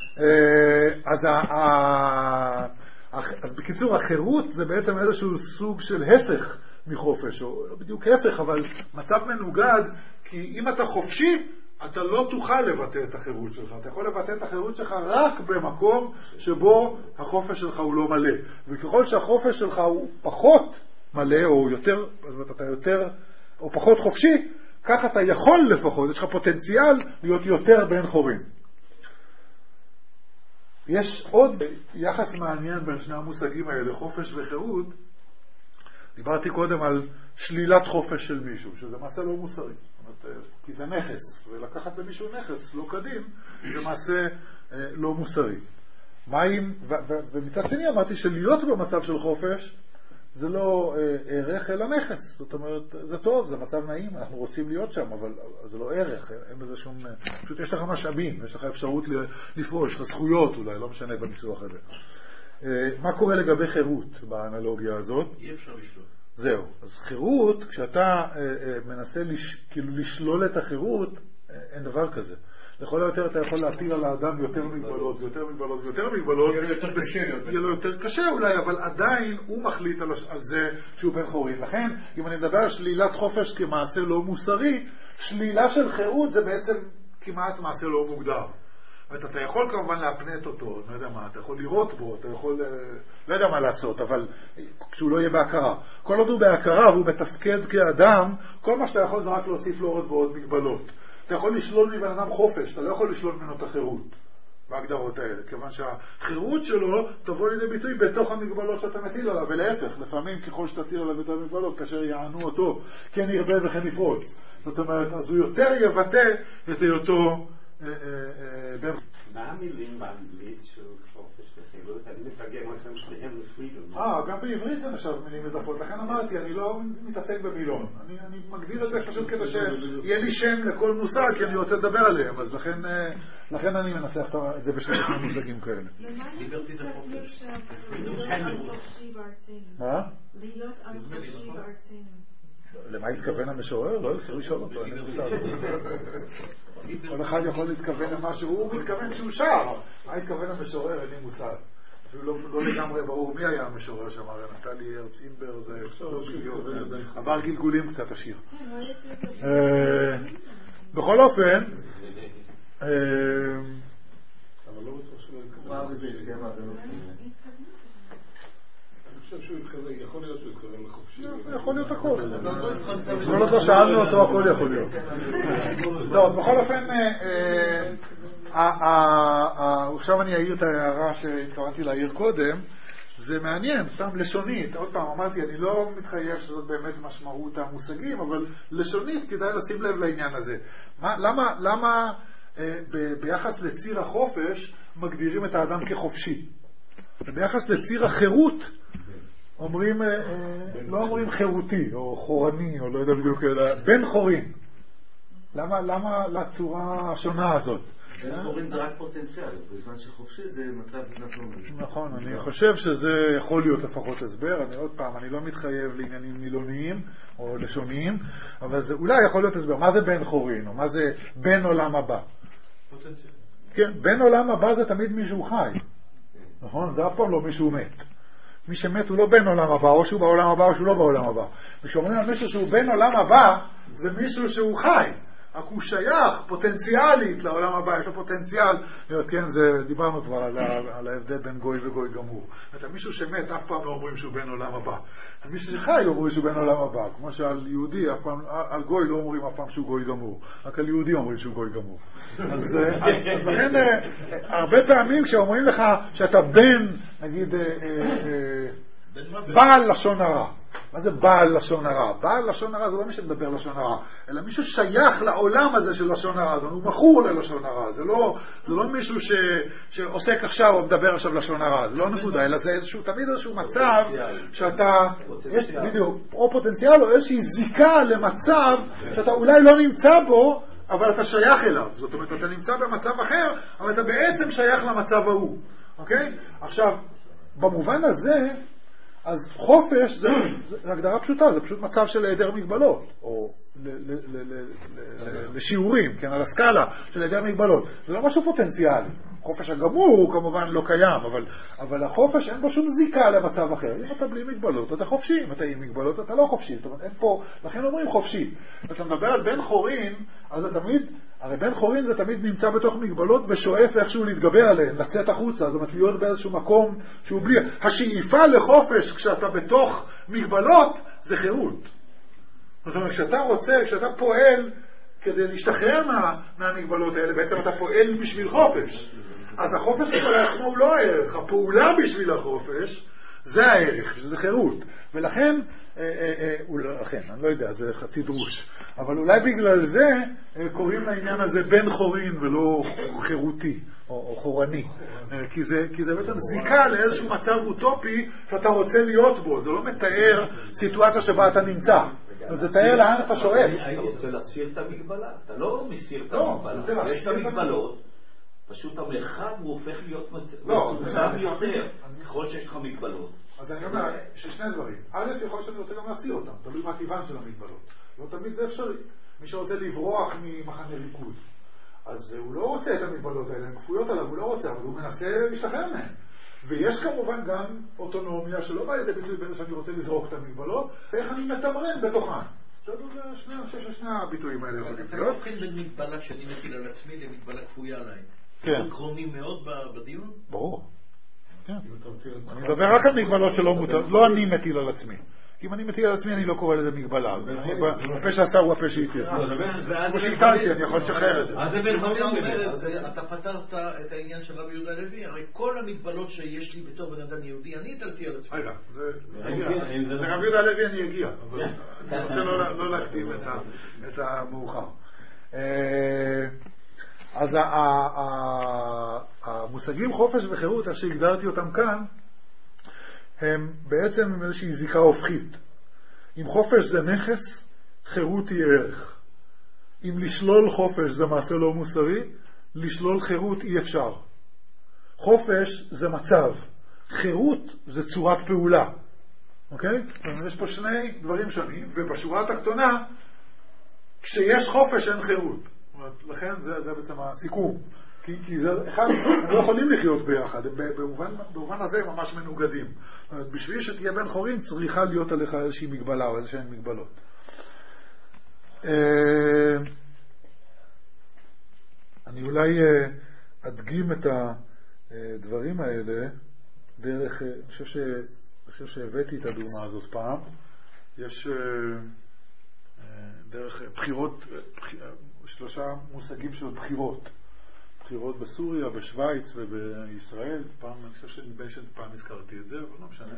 אז בקיצור, החירות זה בעצם איזשהו סוג של הפך מחופש, או לא בדיוק הפך, אבל מצב מנוגד, כי אם אתה חופשי, אתה לא תוכל לבטא את החירות שלך. אתה יכול לבטא את החירות שלך רק במקום שבו החופש שלך הוא לא מלא. וככל שהחופש שלך הוא פחות מלא, או יותר, אתה יותר, או פחות חופשי, כך אתה יכול לפחות, יש לך פוטנציאל להיות יותר בן חורין. יש עוד יחס מעניין בין שני המושגים האלה, חופש וחירות. דיברתי קודם על שלילת חופש של מישהו, שזה מעשה לא מוסרי. זאת אומרת, כי זה נכס, ולקחת למישהו נכס לא קדים, זה מעשה לא מוסרי. ומצד שני אמרתי שלהיות במצב של חופש, זה לא ערך אלא נכס. זאת אומרת, זה טוב, זה מצב נעים, אנחנו רוצים להיות שם, אבל זה לא ערך, אין בזה שום... פשוט יש לך משאבים, יש לך אפשרות לפעול, יש לך זכויות אולי, לא משנה בניסוח הזה. מה קורה לגבי חירות באנלוגיה הזאת? אי אפשר לשלוט. זהו. אז חירות, כשאתה מנסה כאילו לשלול את החירות, אין דבר כזה. לכל היותר אתה יכול להטיל על האדם יותר מגבלות, ויותר מגבלות, ויותר מגבלות. יהיה לו יותר קשה אולי, אבל עדיין הוא מחליט על זה שהוא בן חורין. לכן, אם אני מדבר על שלילת חופש כמעשה לא מוסרי, שלילה של חירות זה בעצם כמעט מעשה לא מוגדר. אתה יכול כמובן להפנט אותו, לא יודע מה, אתה יכול לראות בו, אתה יכול, לא יודע מה לעשות, אבל כשהוא לא יהיה בהכרה. כל עוד הוא בהכרה והוא מתפקד כאדם, כל מה שאתה יכול זה רק להוסיף לו עוד ועוד מגבלות. אתה יכול לשלול מבן אדם חופש, אתה לא יכול לשלול ממנו את החירות בהגדרות האלה, כיוון שהחירות שלו תבוא לידי ביטוי בתוך המגבלות שאתה מטיל עליו, ולהפך, לפעמים ככל שתטיל עליו יותר מגבלות, כאשר יענו אותו, כן ירבה וכן יפרוץ. זאת אומרת, אז הוא יותר יבטא את היותו מה המילים באנגלית של חופש וחירות? אני מפגר לכם שניהם לפרידום. גם בעברית זה נחשב מילים מזפות. לכן אמרתי, אני לא מתעסק במילון. אני מגדיר את זה פשוט כדי שיהיה לי שם לכל מושג, כי אני רוצה לדבר עליהם. אז לכן אני מנסח את זה בשני מושגים כאלה. ליברטי זה חופש. בארצנו. מה? להיות עם חופשי בארצנו. למה התכוון המשורר? לא צריך לשאול אותו, אני מוזר. כל אחד יכול להתכוון למשהו, הוא מתכוון שהוא שר. מה התכוון המשורר? אין לי מושג. אפילו לא לגמרי ברור מי היה המשורר שאמר, נפתלי הרץ אימבר, זה עבר גלגולים קצת השיר. בכל אופן, אבל לא בטוח שלא התכוון. אני חושב שהוא יכול להיות שהוא התכוון לחופשי. יכול להיות הכל. כל עוד לא שאלנו אותו, הכל יכול להיות. טוב, בכל אופן, עכשיו אני אעיר את ההערה שהתכוונתי להעיר קודם. זה מעניין, סתם לשונית. עוד פעם, אמרתי, אני לא מתחייב שזאת באמת משמעות המושגים, אבל לשונית כדאי לשים לב לעניין הזה. למה ביחס לציר החופש מגדירים את האדם כחופשי? וביחס לציר החירות אומרים, לא אומרים חירותי או חורני או לא יודע בדיוק, אלא בן חורין. למה לצורה השונה הזאת? בן חורין זה רק פוטנציאל, בזמן שחופשי זה מצב נתון. נכון, אני חושב שזה יכול להיות לפחות הסבר. עוד פעם, אני לא מתחייב לעניינים מילוניים או לשוניים, אבל זה אולי יכול להיות הסבר. מה זה בן חורין או מה זה בן עולם הבא? פוטנציאל. כן, בן עולם הבא זה תמיד מישהו חי. נכון? זה אף פעם לא מישהו מת. מי שמת הוא לא בן עולם הבא, או שהוא בעולם הבא או שהוא לא בעולם הבא. כשאומרים על מישהו שהוא בן עולם הבא, זה מישהו שהוא חי. רק הוא שייך פוטנציאלית לעולם הבא, יש לו פוטנציאל. כן, דיברנו כבר על ההבדל בין גוי וגוי גמור. מישהו שמת אף פעם לא אומרים שהוא בן עולם הבא. מי שחי אומרים שהוא בן עולם הבא. כמו שעל יהודי, על גוי לא אומרים אף פעם שהוא גוי גמור. רק על יהודי אומרים שהוא גוי גמור. אז לכן, הרבה פעמים כשאומרים לך שאתה בן, נגיד, בעל לשון הרע. מה זה בעל לשון הרע? בעל לשון הרע זה לא מי שמדבר לשון הרע, אלא מישהו שייך לעולם הזה של לשון הרע. הוא מכור ללשון הרע. זה לא מישהו שעוסק עכשיו או מדבר עכשיו לשון הרע. זה לא נקודה, אלא זה תמיד איזשהו מצב שאתה, יש בדיוק, או פוטנציאל או איזושהי זיקה למצב שאתה אולי לא נמצא בו, אבל אתה שייך אליו. זאת אומרת, אתה נמצא במצב אחר, אבל אתה בעצם שייך למצב ההוא. אוקיי? עכשיו, במובן הזה, אז חופש זה הגדרה פשוטה, זה פשוט מצב של היעדר מגבלות, או לשיעורים, כן, על הסקאלה של היעדר מגבלות. זה לא משהו פוטנציאלי. חופש הגמור הוא כמובן לא קיים, אבל החופש אין בו שום זיקה למצב אחר. אם אתה בלי מגבלות, אתה חופשי. אם אתה עם מגבלות, אתה לא חופשי. זאת אומרת, אין פה, לכן אומרים חופשי. כשאתה מדבר על בן חורין, אז זה תמיד, הרי בן חורין זה תמיד נמצא בתוך מגבלות ושואף איכשהו להתגבר עליהן, לצאת החוצה. זאת אומרת, להיות באיזשהו מקום שהוא בלי. השאיפה לחופש כשאתה בתוך מגבלות זה חירות. זאת אומרת, כשאתה פועל כדי להשתחרר מהמגבלות האלה, בעצם אתה פועל בשביל חופש. אז החופש שלנו הוא לא הערך, הפעולה בשביל החופש זה הערך, זה חירות. ולכן, אני לא יודע, זה חצי דרוש. אבל אולי בגלל זה קוראים לעניין הזה בן חורין ולא חירותי או חורני. כי זה בעצם זיקה לאיזשהו מצב אוטופי שאתה רוצה להיות בו. זה לא מתאר סיטואציה שבה אתה נמצא. זה תאר לאן אתה שואף. אתה רוצה להסיר את המגבלה. אתה לא מסיר את המגבלה. יש את המגבלות. פשוט המרחב הוא הופך להיות מצב יותר. ככל שיש לך מגבלות. אז אני אומר ששני דברים. א', יכול שאני רוצה גם להסיר אותם. תלוי מה טבען של המגבלות. לא תמיד זה אפשרי. מי שרוצה לברוח ממחנה ריכוז, אז הוא לא רוצה את המגבלות האלה, הן כפויות עליו, הוא לא רוצה, אבל הוא מנסה להשתחרר מהן. ויש כמובן גם אוטונומיה שלא בא לידי ביטוי בין שאני רוצה לזרוק את המגבלות, ואיך אני מתמרן בתוכן. שני הביטויים האלה. אתה לא מבחין בין מגבלה שאני מטיל על עצמי למגבלה כפויה עליי. זה עקרוני מאוד בדיון? ברור. אני מדבר רק על מגבלות שלא מותר, לא אני מטיל על עצמי. אם אני מטיל על עצמי אני לא קורא לזה מגבלה. הפה שעשה הוא הפה שהתיר. כמו שהתלתי, אני יכול לשחרר את זה. אתה פתרת את העניין של רבי יהודה הלוי, הרי כל המגבלות שיש לי בתור בן אדם יהודי, אני הטלתי על עצמי. רגע, לרבי יהודה הלוי אני אגיע, אבל אני רוצה לא להקדים את המאוחר. אז המושגים חופש וחירות, איך שהגדרתי אותם כאן, הם בעצם איזושהי זיקה הופכית. אם חופש זה נכס, חירות היא ערך. אם לשלול חופש זה מעשה לא מוסרי, לשלול חירות אי אפשר. חופש זה מצב, חירות זה צורת פעולה. אוקיי? אז יש פה שני דברים שונים, ובשורה התחתונה, כשיש חופש אין חירות. לכן זה בעצם הסיכום. כי זה אחד, הם לא יכולים לחיות ביחד, במובן הזה הם ממש מנוגדים. בשביל שתהיה בן חורין צריכה להיות עליך איזושהי מגבלה או איזושהי מגבלות. אני אולי אדגים את הדברים האלה דרך, אני חושב שהבאתי את הדוגמה הזאת פעם. יש דרך בחירות, שלושה מושגים של בחירות. בחירות בסוריה, בשוויץ ובישראל. פעם, אני חושב שפעם הזכרתי את זה, אבל לא משנה.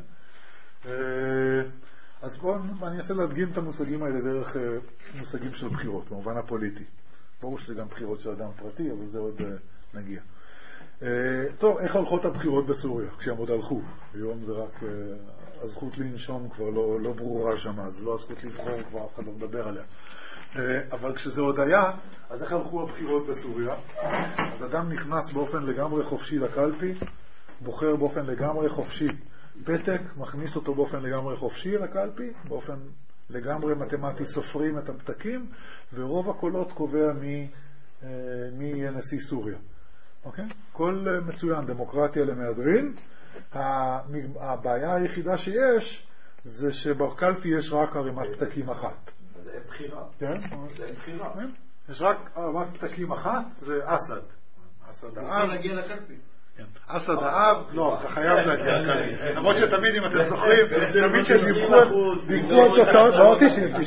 אז אני אנסה להדגים את המושגים האלה דרך מושגים של בחירות, במובן הפוליטי. ברור שזה גם בחירות של אדם פרטי, אבל זה עוד נגיע. טוב, איך הולכות הבחירות בסוריה? כשהם עוד הלכו. היום זה רק הזכות לנשום כבר לא ברורה שם, אז לא הזכות לבחור כבר אף אחד לא מדבר עליה. אבל כשזה עוד היה, אז איך הלכו הבחירות בסוריה? אז אדם נכנס באופן לגמרי חופשי לקלפי, בוחר באופן לגמרי חופשי פתק, מכניס אותו באופן לגמרי חופשי לקלפי, באופן לגמרי מתמטי סופרים את הפתקים, ורוב הקולות קובע מי יהיה נשיא סוריה. אוקיי? כל מצוין, דמוקרטיה למהדרין. הבעיה היחידה שיש זה שבקלפי יש רק ערימת פתקים אחת. זה בחירה. כן? זה בחירה. יש רק ערימת פתקים אחת, זה אסד. אסד האב. הוא להגיע לקלפי. אסד האב, לא, אתה חייב להגיע לקלפי. למרות שתמיד, אם אתם זוכרים, תמיד שדיברו את תוצאות, לא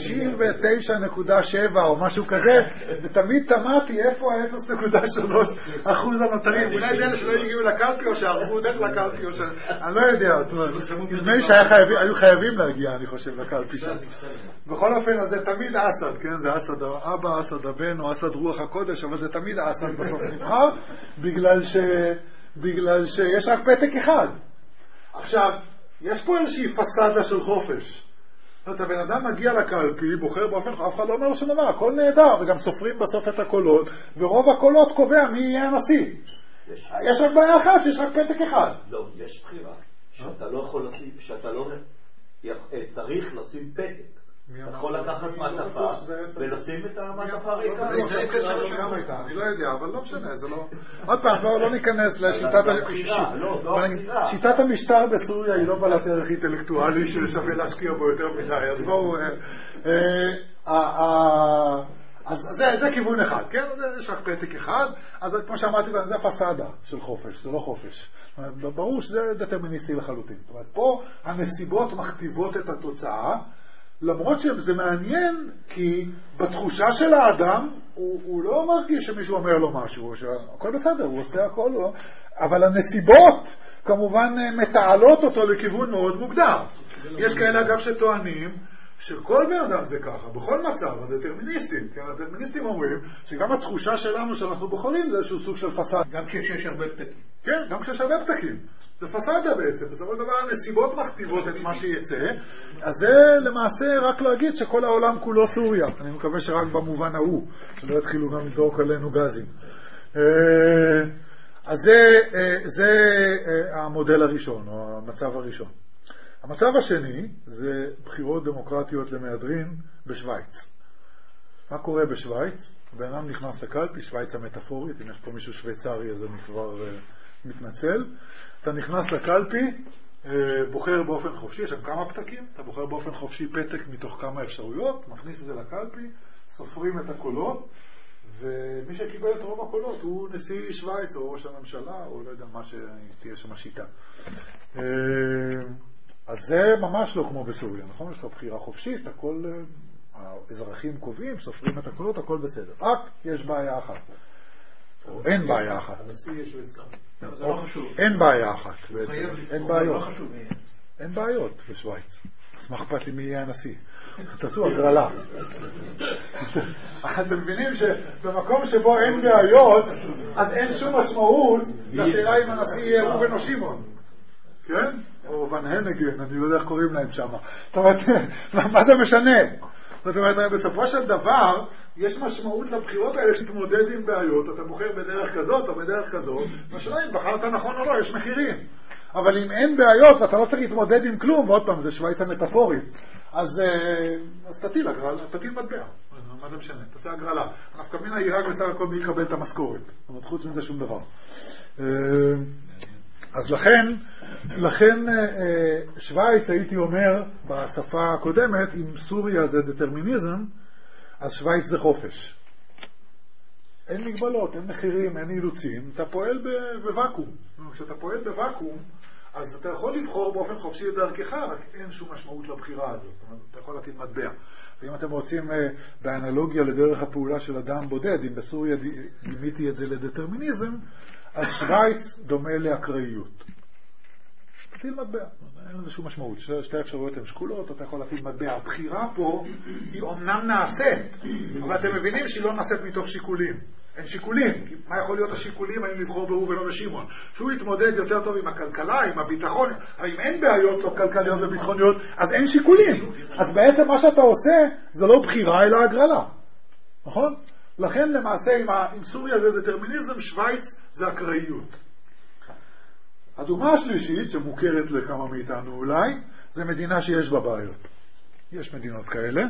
99.7 או משהו כזה, ותמיד תמדתי איפה ה-0.3% הנותרים. אולי זה אלה שלא הגיעו לקלפי, או שהערבו דרך לקלפי, או אני לא יודע. נדמה לי שהיו חייבים להגיע, אני חושב, לקלפי שם. בכל אופן, אז זה תמיד אסד, כן? זה אסד האבא, אסד הבן, או אסד רוח הקודש, אבל זה תמיד אסד בסוף נבחר, בגלל שיש רק פתק אחד. עכשיו, יש פה איזושהי פסאדה של חופש. זאת אומרת, הבן אדם מגיע לקלפי, בוחר באופן, אף אחד לא אומר לו שום דבר, הכל נהדר, וגם סופרים בסוף את הקולות, ורוב הקולות קובע מי יהיה הנשיא. יש רק בעיה אחת, שיש רק פתק אחד. לא, יש בחירה. שאתה לא יכול, שאתה לא צריך לשים פתק. אתה יכול לקחת מעטפה ולשים את המעטפה ריקה. אני לא יודע, אבל לא משנה, זה לא... עוד פעם, לא ניכנס שיטת המשטר בסוריה היא לא בעלת ערך אינטלקטואלי ששווה להשקיע בו יותר מדי, אז בואו... אז זה כיוון אחד, כן? יש רק פתק אחד, אז כמו שאמרתי, זה הפסאדה של חופש, זה לא חופש. ברור שזה דטרמיניסטי לחלוטין. זאת אומרת, פה הנסיבות מכתיבות את התוצאה, למרות שזה מעניין, כי בתחושה של האדם, הוא לא מרגיש שמישהו אומר לו משהו, הכל בסדר, הוא עושה הכל, אבל הנסיבות כמובן מתעלות אותו לכיוון מאוד מוגדר. יש כאלה אגב שטוענים, שכל בן אדם זה ככה, בכל מצב, הדטרמיניסטים, כן, הדטרמיניסטים אומרים שגם התחושה שלנו שאנחנו בוחרים זה איזשהו סוג של פסאדה. גם כשיש הרבה פתקים. כן, גם כשיש הרבה פתקים. זה פסאדה בעצם, בסופו של דבר הנסיבות מכתיבות את מה שיצא, אז זה למעשה רק להגיד שכל העולם כולו סוריה. אני מקווה שרק במובן ההוא, שלא יתחילו גם לזרוק עלינו גזים. אז זה המודל הראשון, או המצב הראשון. המצב השני זה בחירות דמוקרטיות למהדרין בשוויץ. מה קורה בשוויץ? בן אדם נכנס לקלפי, שוויץ המטאפורית, אם יש פה מישהו שוויצרי אז אני כבר מתנצל. אתה נכנס לקלפי, בוחר באופן חופשי, יש שם כמה פתקים, אתה בוחר באופן חופשי פתק מתוך כמה אפשרויות, מכניס את זה לקלפי, סופרים את הקולות, ומי שקיבל את רוב הקולות הוא נשיא שוויץ או ראש הממשלה, או לא יודע מה שתהיה שם השיטה. אז זה ממש לא כמו בסוריה, נכון? יש לך בחירה חופשית, הכל, האזרחים קובעים, סופרים את הקולות, הכל בסדר. רק יש בעיה אחת. או אין בעיה אחת. הנשיא יש שוויצרי. אין בעיה אחת. אין בעיות. אין בעיות בשוויץ. אז מה אכפת לי מי יהיה הנשיא? תעשו הגרלה. אתם מבינים שבמקום שבו אין בעיות, אז אין שום משמעות לשאלה אם הנשיא יהיה ראובן או שמעון. כן? או ון הנגן, אני לא יודע איך קוראים להם שם. זאת אומרת, מה זה משנה? זאת אומרת, בסופו של דבר, יש משמעות לבחירות האלה שתתמודד עם בעיות, אתה בוחר בדרך כזאת או בדרך כזאת, משנה אם בחרת נכון או לא, יש מחירים. אבל אם אין בעיות ואתה לא צריך להתמודד עם כלום, ועוד פעם, זה שוויץ המטאפורית, אז תטיל הגרלה, תטיל מטבע, מה זה משנה, תעשה הגרלה. אנחנו כמין העיראק בסך הכל מי יקבל את המשכורת, זאת אומרת, חוץ מזה שום דבר. אז לכן שוויץ, הייתי אומר בשפה הקודמת, אם סוריה זה דטרמיניזם, אז שוויץ זה חופש. אין מגבלות, אין מחירים, אין אילוצים, אתה פועל בוואקום. כשאתה פועל בוואקום, אז אתה יכול לבחור באופן חופשי לדרכך, רק אין שום משמעות לבחירה הזאת. זאת אומרת, אתה יכול להטיל מטבע. ואם אתם רוצים באנלוגיה לדרך הפעולה של אדם בודד, אם בסוריה גימיתי את זה לדטרמיניזם, אז שוויץ דומה לאקראיות. להטיל מטבע, אין לזה שום משמעות. שתי אפשרויות הן שקולות, אתה יכול להטיל מטבע. הבחירה פה היא אומנם נעשית, אבל אתם מבינים שהיא לא נעשית מתוך שיקולים. אין שיקולים. מה יכול להיות השיקולים? האם לבחור בהוא ולא בשמעון? שהוא יתמודד יותר טוב עם הכלכלה, עם הביטחון, אם אין בעיות לא כלכליות וביטחוניות, אז אין שיקולים. אז בעצם מה שאתה עושה זה לא בחירה אלא הגרלה. נכון? לכן למעשה עם סוריה זה דטרמיניזם, שוויץ זה אקראיות. הדוגמה השלישית שמוכרת לכמה מאיתנו אולי, זה מדינה שיש בה בעיות. יש מדינות כאלה.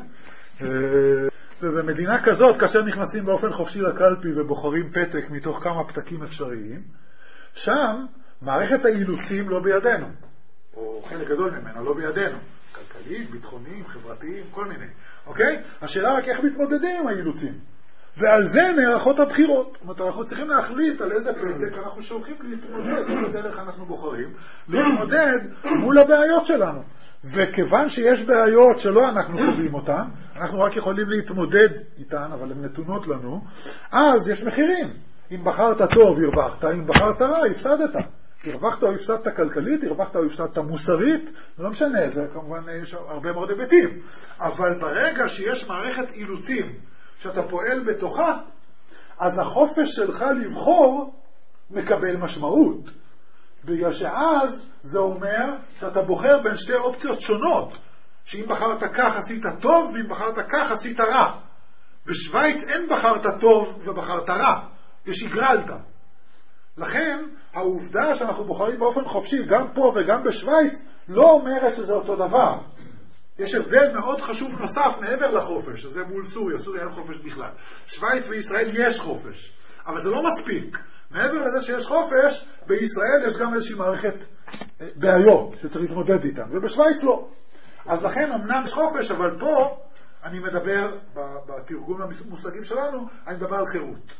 ובמדינה כזאת, כאשר נכנסים באופן חופשי לקלפי ובוחרים פתק מתוך כמה פתקים אפשריים, שם מערכת האילוצים לא בידינו, או חלק גדול ממנה לא בידינו, כלכליים, ביטחוניים, חברתיים, כל מיני. אוקיי? השאלה רק איך מתמודדים עם האילוצים. ועל זה נערכות הבחירות. זאת אומרת, אנחנו צריכים להחליט על איזה פתק אנחנו שולחים להתמודד, איזה דרך אנחנו בוחרים, להתמודד מול הבעיות שלנו. וכיוון שיש בעיות שלא אנחנו קובעים אותן, אנחנו רק יכולים להתמודד איתן, אבל הן נתונות לנו, אז יש מחירים. אם בחרת טוב, הרווחת, אם בחרת רע, הפסדת. הרווחת או הפסדת כלכלית, הרווחת או הפסדת מוסרית, זה לא משנה, זה כמובן יש הרבה מאוד היבטים. אבל ברגע שיש מערכת אילוצים שאתה פועל בתוכה, אז החופש שלך לבחור מקבל משמעות. בגלל שאז זה אומר שאתה בוחר בין שתי אופציות שונות, שאם בחרת כך עשית טוב ואם בחרת כך עשית רע. בשוויץ אין בחרת טוב ובחרת רע, יש הגרלת. לכן העובדה שאנחנו בוחרים באופן חופשי גם פה וגם בשוויץ לא אומרת שזה אותו דבר. יש הבדל מאוד חשוב נוסף מעבר לחופש, שזה מול סוריה, סוריה אין חופש בכלל. שוויץ וישראל יש חופש, אבל זה לא מספיק. מעבר לזה שיש חופש, בישראל יש גם איזושהי מערכת בעיות שצריך להתמודד איתן, ובשוויץ לא. אז לכן אמנם יש חופש, אבל פה אני מדבר, בתרגום המושגים שלנו, אני מדבר על חירות.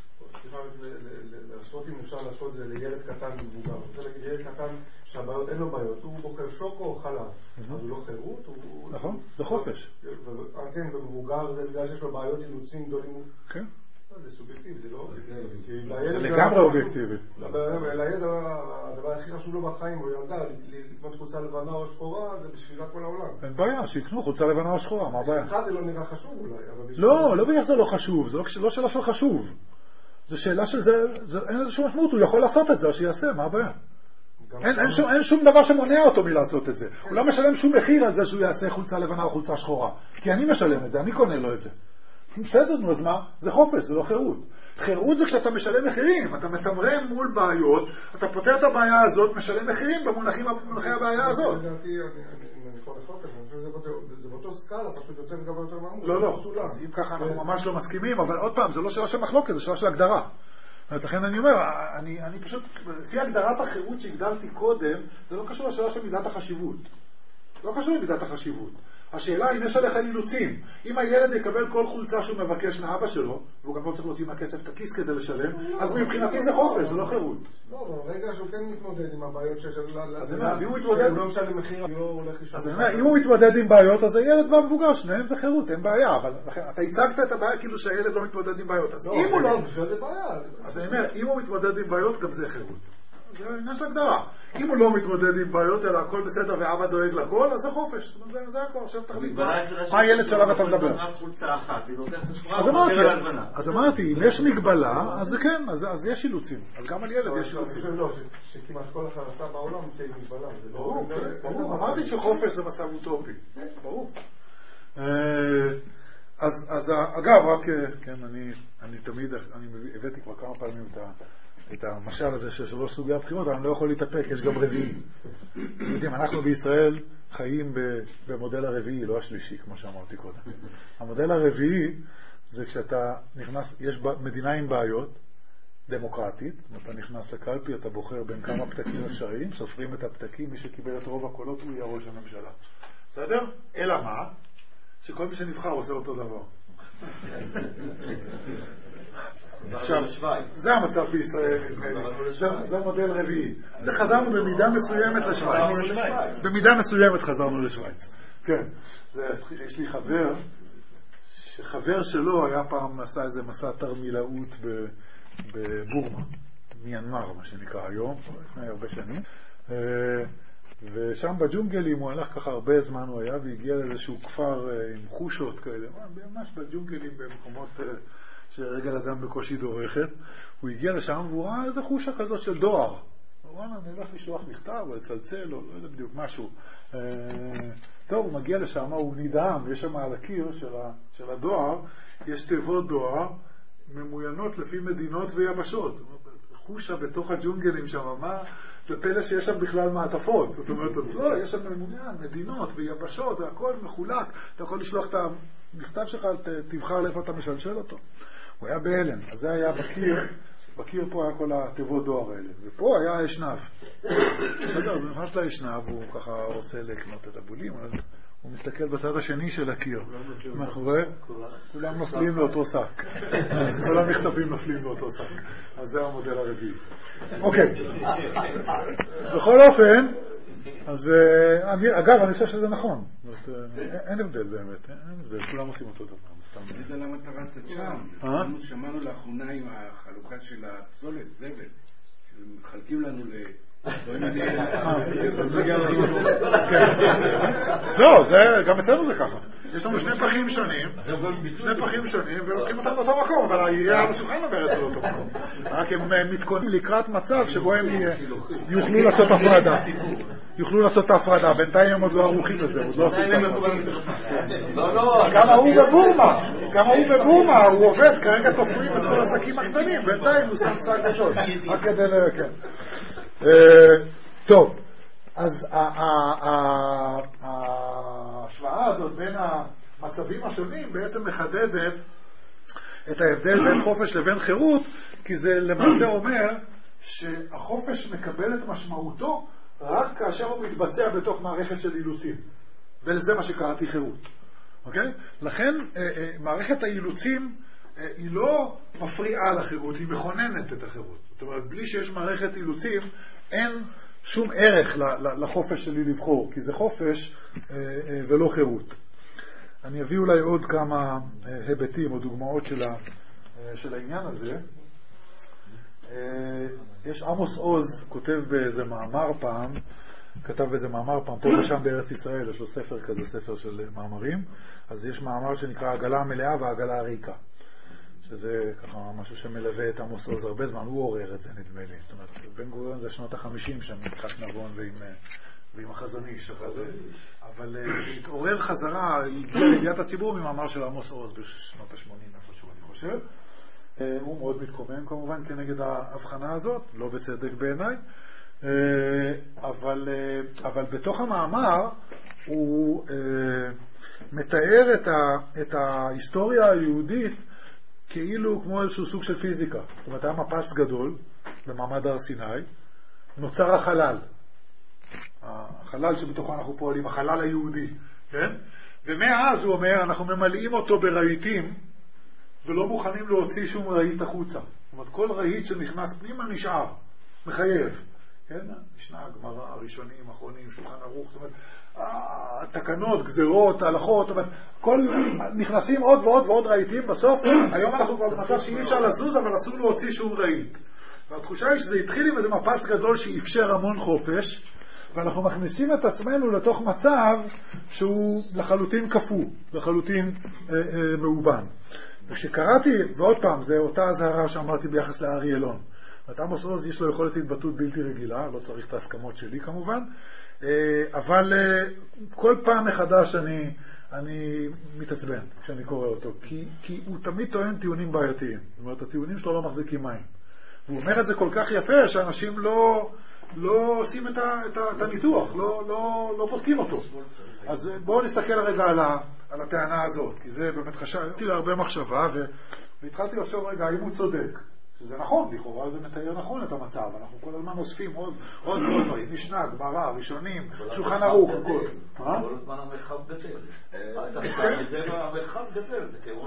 לעשות אם אפשר לעשות זה לילד קטן מבוגר. זה להגיד ילד קטן שהבעיות אין לו בעיות, הוא בוחר שוקו או חלב. אז הוא לא חירות, הוא... נכון, זה חופש. כן, במבוגר זה בגלל שיש לו בעיות אילוצים גדולים. כן. זה סובייקטיבי, זה לא... זה לגמרי אובייקטיבי. לילד הדבר הכי חשוב לו בחיים, הוא ילדה, לקנות חולצה לבנה או שחורה, זה בשבילה כל העולם. אין בעיה, שיקנו חולצה לבנה או שחורה, מה הבעיה? בשבילך זה לא נראה חשוב אולי, אבל... לא בגלל זה לא חשוב, זה לא שאלה של חשוב. זו שאלה של זה, אין איזה שום משמעות, הוא יכול לעשות את זה, או שיעשה, מה הבעיה? אין שום דבר שמונע אותו מלעשות את זה. הוא לא משלם שום מחיר על זה שהוא יעשה חולצה לבנה או חולצה שחורה. כי אני משלם את זה, אני קונה לו את זה. בסדר, נו, אז מה? זה חופש, זה לא חירות. חירות זה כשאתה משלם מחירים, אתה מתמרן מול בעיות, אתה פותר את הבעיה הזאת, משלם מחירים במונחי הבעיה הזאת. לדעתי, אני יכול לחוק, אני חושב שזה באותו סקאלה, פשוט יותר גבוה יותר מעמוד. לא, אם ככה אנחנו ממש לא מסכימים, אבל עוד פעם, זה לא שאלה של מחלוקת, זה שאלה של הגדרה. לכן אני אומר, אני פשוט, לפי הגדרת החירות שהגדרתי קודם, זה לא קשור לשאלה של מידת החשיבות. לא קשור למידת החשיבות. השאלה אם יש עליך אילוצים. אם הילד יקבל כל חולצה שהוא מבקש מאבא שלו, והוא גם לא צריך להוציא מהכסף את הכיס כדי לשלם, אז מבחינתי זה חופש, זה לא חירות. לא, אבל רגע שהוא כן מתמודד עם הבעיות שיש אם הוא מתמודד... הוא לא משלם מחיר, אני לא הולך לשם. אז אם הוא מתמודד עם בעיות, אז הילד והמבוגר, שניהם זה חירות, אין בעיה. אבל אתה הצגת את הבעיה כאילו שהילד לא מתמודד עם בעיות. אז אם הוא לא... אז אני אומר, אם הוא מתמודד עם בעיות, גם זה חירות. זה עניין של הגדרה. אם הוא לא מתמודד עם בעיות, אלא הכל בסדר ואבא דואג לכל, אז זה חופש. זה הכל, עכשיו תחליט. מה הילד שלנו אתה מדבר? אז אמרתי, אם יש מגבלה, אז זה כן, אז יש אילוצים. אז גם על ילד יש אילוצים. שכמעט כל החלטה בעולם תהיה מגבלה. ברור, אמרתי שחופש זה מצב אוטופי. ברור. אז אגב, רק, כן, אני תמיד, אני הבאתי כבר כמה פעמים את המשל הזה של 3 סוגי הבחירות, אבל אני לא יכול להתאפק, יש גם רביעי. יודעים, אנחנו בישראל חיים במודל הרביעי, לא השלישי, כמו שאמרתי קודם. המודל הרביעי זה כשאתה נכנס, יש מדינה עם בעיות, דמוקרטית, אתה נכנס לקלפי, אתה בוחר בין כמה פתקים אפשריים, סופרים את הפתקים, מי שקיבל את רוב הקולות הוא יהיה ראש הממשלה. בסדר? אלא מה? שכל מי שנבחר עושה אותו דבר. עכשיו, זה המצב בישראל, זה מודל רביעי. זה חזרנו במידה מסוימת לשוויץ. במידה מסוימת חזרנו לשוויץ. כן. יש לי חבר, שחבר שלו היה פעם עשה איזה מסע תרמילאות בבורמה, מיינמר, מה שנקרא היום, לפני הרבה שנים. ושם בג'ונגלים הוא הלך ככה הרבה זמן הוא היה, והגיע לאיזשהו כפר עם חושות כאלה, ממש בג'ונגלים במקומות שרגל אדם בקושי דורכת. הוא הגיע לשם והוא ראה איזו חושה כזאת של דואר. וואלה, אני הולך לשלוח מכתב או לצלצל או לא יודע בדיוק משהו. טוב, הוא מגיע לשם, הוא נדהם, יש שם על הקיר של הדואר, יש תיבות דואר ממוינות לפי מדינות ויבשות. חושה בתוך הג'ונגלים שם, מה? זה פלא שיש שם בכלל מעטפות. זאת אומרת, לא, יש שם ממוין, מדינות ויבשות, והכל מחולק. אתה יכול לשלוח את המכתב שלך, תבחר לאיפה אתה משלשל אותו. הוא היה בהלם, אז זה היה בקיר פה היה כל התיבות דואר האלה. ופה היה אשנב. הוא נכנס לאשנב, הוא ככה רוצה לקנות את הבולים, אז הוא מסתכל בצד השני של הקיר. מאחורי, כולם נופלים לאותו שק. כל המכתבים נופלים לאותו שק. אז זה המודל הרביעי. אוקיי. בכל אופן, אז אגב, אני חושב שזה נכון. אין הבדל באמת. אין הבדל. כולם עושים אותו דבר. זה יודע למה אתה רצת שם. שמענו לאחרונה עם החלוקה של הפסולת, זבל. מחלקים לנו לא, גם אצלנו זה ככה. יש לנו 2 פחים שונים, ולוקחים אותם באותו מקום, אבל העירייה המסוכן אומרת באותו מקום. רק הם מתכוננים לקראת מצב שבו הם יוכלו לעשות את ההפרדה. בינתיים הם עוד לא ערוכים לזה, עוד לא עשו את ההפרדה. גם הוא בבורמה, הוא עובד, כרגע תופרים את כל העסקים הקטנים, בינתיים הוא שם שק גדול. רק כדי כן. טוב, אז ההשוואה הזאת בין המצבים השונים בעצם מחדדת את ההבדל בין חופש לבין חירות, כי זה למעשה אומר שהחופש מקבל את משמעותו רק כאשר הוא מתבצע בתוך מערכת של אילוצים, ולזה מה שקראתי חירות. אוקיי? לכן מערכת האילוצים היא לא מפריעה לחירות, היא מכוננת את החירות. זאת אומרת, בלי שיש מערכת אילוצים, אין שום ערך לחופש שלי לבחור, כי זה חופש ולא חירות. אני אביא אולי עוד כמה היבטים או דוגמאות של העניין הזה. יש עמוס עוז, כותב באיזה מאמר פעם, פה ושם בארץ ישראל, יש לו ספר כזה, ספר של מאמרים, אז יש מאמר שנקרא עגלה המלאה והעגלה הריקה. שזה ככה משהו שמלווה את עמוס עוז הרבה זמן, הוא עורר את זה נדמה לי. זאת אומרת, בן גוריון זה שנות ה-50 שם, מתחת נבון ועם החזון איש, אבל התעורר חזרה, הגיע לידיעת הציבור ממאמר של עמוס עוז בשנות ה-80, איפשהו אני חושב. הוא מאוד מתקומם כמובן כנגד ההבחנה הזאת, לא בצדק בעיניי, אבל בתוך המאמר הוא מתאר את ההיסטוריה היהודית כאילו כמו איזשהו סוג של פיזיקה. זאת אומרת, היה מפץ גדול במעמד הר סיני, נוצר החלל שבתוכו אנחנו פועלים, החלל היהודי, כן? ומאז הוא אומר, אנחנו ממלאים אותו ברהיטים, ולא מוכנים להוציא שום רהיט החוצה. זאת אומרת, כל רהיט שנכנס פנימה נשאר, מחייב. כן? ישנה הגמרא, הראשונים, האחרונים, שולחן ערוך, זאת אומרת, תקנות, גזרות, הלכות, זאת אומרת, נכנסים עוד ועוד ועוד רהיטים, בסוף, היום אנחנו כבר במצב שאי אפשר לזוז, אבל אסור להוציא שום רהיט. והתחושה היא שזה התחיל עם איזה מפץ גדול שאפשר המון חופש, ואנחנו מכניסים את עצמנו לתוך מצב שהוא לחלוטין כפו, לחלוטין מאובן. וכשקראתי, ועוד פעם, זה אותה הזהרה שאמרתי ביחס לארי אלון. עמוס עוז יש לו יכולת התבטאות בלתי רגילה, לא צריך את ההסכמות שלי כמובן, אבל כל פעם מחדש אני מתעצבן כשאני קורא אותו, כי הוא תמיד טוען טיעונים בעייתיים. זאת אומרת, הטיעונים שלו לא מחזיקים מים. והוא אומר את זה כל כך יפה שאנשים לא עושים את הניתוח, לא בודקים אותו. אז בואו נסתכל רגע על הטענה הזאת, כי זה באמת חשבתי להרבה מחשבה, והתחלתי לחשוב רגע האם הוא צודק. שזה נכון, לכאורה זה מתאר נכון את המצב, אנחנו כל הזמן אוספים עוד דברים, משנה, גמרא, ראשונים, שולחן ערוך, הכל. כל הזמן המרחב גדל. המרחב גדל.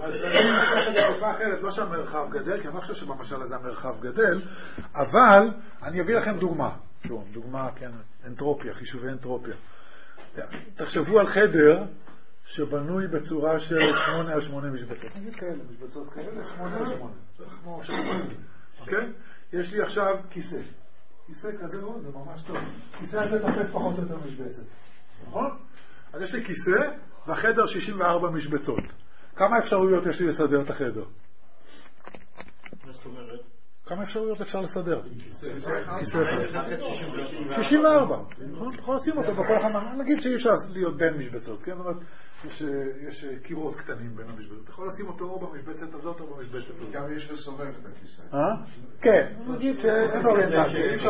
לא שהמרחב גדל, כי אני לא חושב שבמשל הזה המרחב גדל, אבל אני אביא לכם דוגמה. דוגמה, כן, אנטרופיה, חישובי אנטרופיה. תחשבו על חדר שבנוי בצורה של 8x8 משבצות. נגיד כאלה, משבצות כאלה, 8x8. כמו שבנוי. אוקיי? יש לי עכשיו כיסא. כיסא כזה, זה ממש טוב. כיסא הזה תופס פחות או יותר משבצת. נכון? אז יש לי כיסא, והחדר 64 משבצות. כמה אפשרויות יש לי לסדר את החדר? מה זאת אומרת? כמה אפשרויות אפשר לסדר? כיסא 64. נכון? אתה יכול לשים אותו בכל אחד. נגיד שאי אפשר להיות בין משבצות. כן? זאת אומרת, יש קירות קטנים בין המשבצות. אתה יכול לשים אותו או במשבצת הזאת או במשבצת הזאת. גם יש לסובב את הכיסא. כן. נגיד שאין לו אוריינטציה. אי אפשר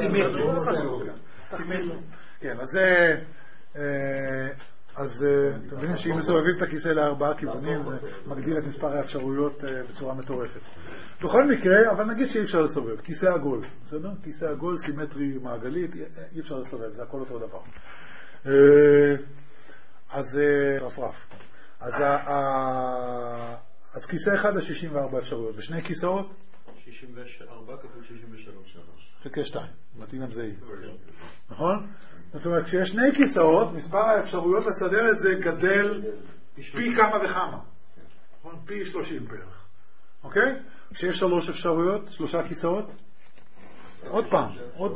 לסובב. כן, אז אתם מבינים שאם מסובבים את הכיסא לארבעה כיוונים זה מגדיל את מספר האפשרויות בצורה מטורפת. בכל מקרה, אבל נגיד שאי אפשר לסובב, כיסא עגול, בסדר? כיסא עגול, סימטרי מעגלית, אי אפשר לסובב, זה הכל אותו דבר. אז רפרף. אז כיסא אחד יש 64 אפשרויות, ושני כיסאות? 64 כפול 63. חלקי 2, מתאים גם זה. נכון? זאת אומרת, כשיש שני כיסאות, מספר האפשרויות לסדר את זה גדל פי כמה וכמה. פי 30 בערך. אוקיי? כשיש 3 אפשרויות, 3 כיסאות, עוד פעם,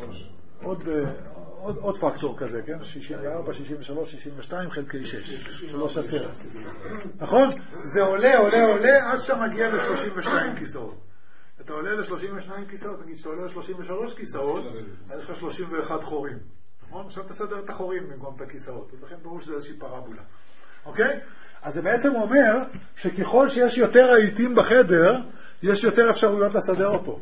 עוד פקטור כזה, כן? 64, 63, 62 חלקי 6. 3 עצרת. נכון? זה עולה עד שאתה מגיע ל-32 כיסאות. אתה עולה ל-32 כיסאות, נגיד שאתה עולה ל-33 כיסאות, אז יש לך 31 חורים. נכון? עכשיו תסדר את החורים במקום את הכיסאות. ולכן ברור שזה איזושהי פרבולה. אוקיי? אז זה בעצם אומר שככל שיש יותר רהיטים בחדר, יש יותר אפשרויות לסדר אותו.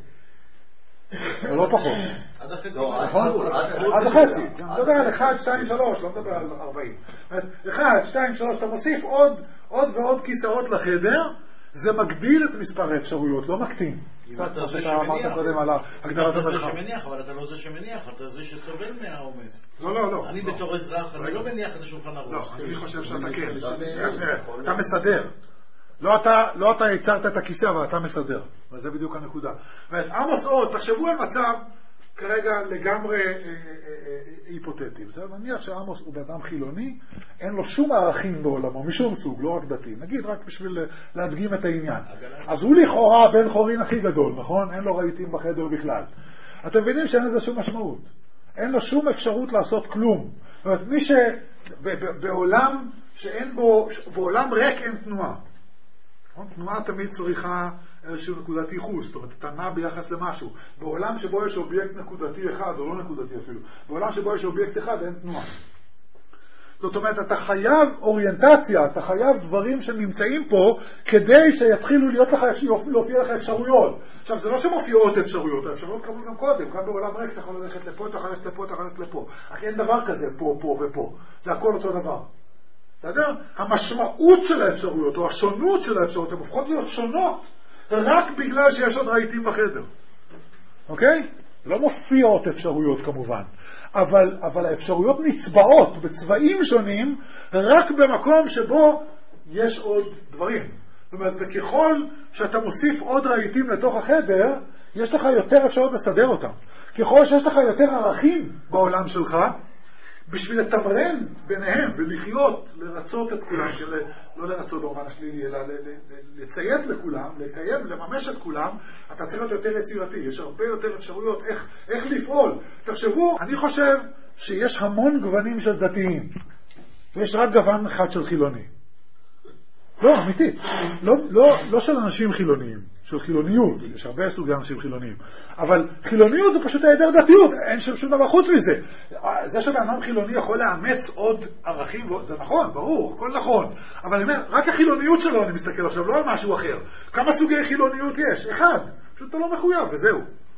או לא פחות. עד החצי. נכון? עד החצי. אני מדבר על 1, 2, 3, לא מדבר על 40. 1, 2, 3, אתה מוסיף עוד ועוד כיסאות לחדר, זה מגדיל את מספר האפשרויות, לא מקטין. קצת מה שאתה אמרת קודם על הגדרת המרחב. אבל אתה לא זה שמניח, אתה זה שסובל מהעומס. לא. אני בתור אזרח, אני לא מניח את השולחן ערוך. לא, אני חושב שאתה כן. אתה מסדר. לא אתה יצרת את הכיסא, אבל אתה מסדר. וזה בדיוק הנקודה. עמוס עוד, תחשבו על מצב כרגע לגמרי היפותטי. נניח שעמוס הוא באדם חילוני, אין לו שום ערכים בעולמו, משום סוג, לא רק דתי. נגיד רק בשביל להדגים את העניין. אז הוא לכאורה בן חורין הכי גדול, נכון? אין לו רהיטים בחדר בכלל. אתם מבינים שאין לזה שום משמעות. אין לו שום אפשרות לעשות כלום. זאת אומרת, מי שבעולם שאין בו, בעולם ריק אין תנועה. תנועה תמיד צריכה איזושהי נקודת ייחוס, זאת אומרת, תנועה ביחס למשהו. בעולם שבו יש אובייקט נקודתי אחד, או לא נקודתי אפילו, בעולם שבו יש אובייקט אחד, אין תנועה. זאת אומרת, אתה חייב אוריינטציה, אתה חייב דברים שנמצאים פה, כדי שיתחילו להופיע לך אפשרויות. עכשיו, זה לא שמופיעות אפשרויות, האפשרויות קבלו גם קודם, גם בעולם ריק, אתה יכול ללכת לפה, אתה יכול ללכת לפה, אתה יכול ללכת לפה. רק אין דבר כזה, פה, פה ופה. זה הכל אותו דבר. המשמעות של האפשרויות או השונות של האפשרויות הן הופכות להיות שונות רק בגלל שיש עוד רהיטים בחדר. אוקיי? לא מופיעות אפשרויות כמובן, אבל האפשרויות נצבעות בצבעים שונים רק במקום שבו יש עוד דברים. זאת אומרת, וככל שאתה מוסיף עוד רהיטים לתוך החדר, יש לך יותר אפשרות לסדר אותם. ככל שיש לך יותר ערכים בעולם שלך, בשביל לתמרן ביניהם ולחיות, לרצות את כולם, לא לרצות במובן השלילי, אלא לציית לכולם, לקיים, לממש את כולם, אתה צריך להיות יותר יצירתי, יש הרבה יותר אפשרויות איך לפעול. תחשבו, אני חושב שיש המון גוונים של דתיים, ויש רק גוון אחד של חילוני. לא, אמיתי. לא של אנשים חילוניים, של חילוניות. יש הרבה סוגי אנשים חילוניים. אבל חילוניות זה פשוט היעדר דתיות. אין שם שום דבר חוץ מזה. זה שבאדם חילוני יכול לאמץ עוד ערכים, זה נכון, ברור, הכל נכון. אבל אני אומר, רק החילוניות שלו אני מסתכל עכשיו, לא על משהו אחר. כמה סוגי חילוניות יש? אחד. פשוט אתה לא מחויב, וזהו.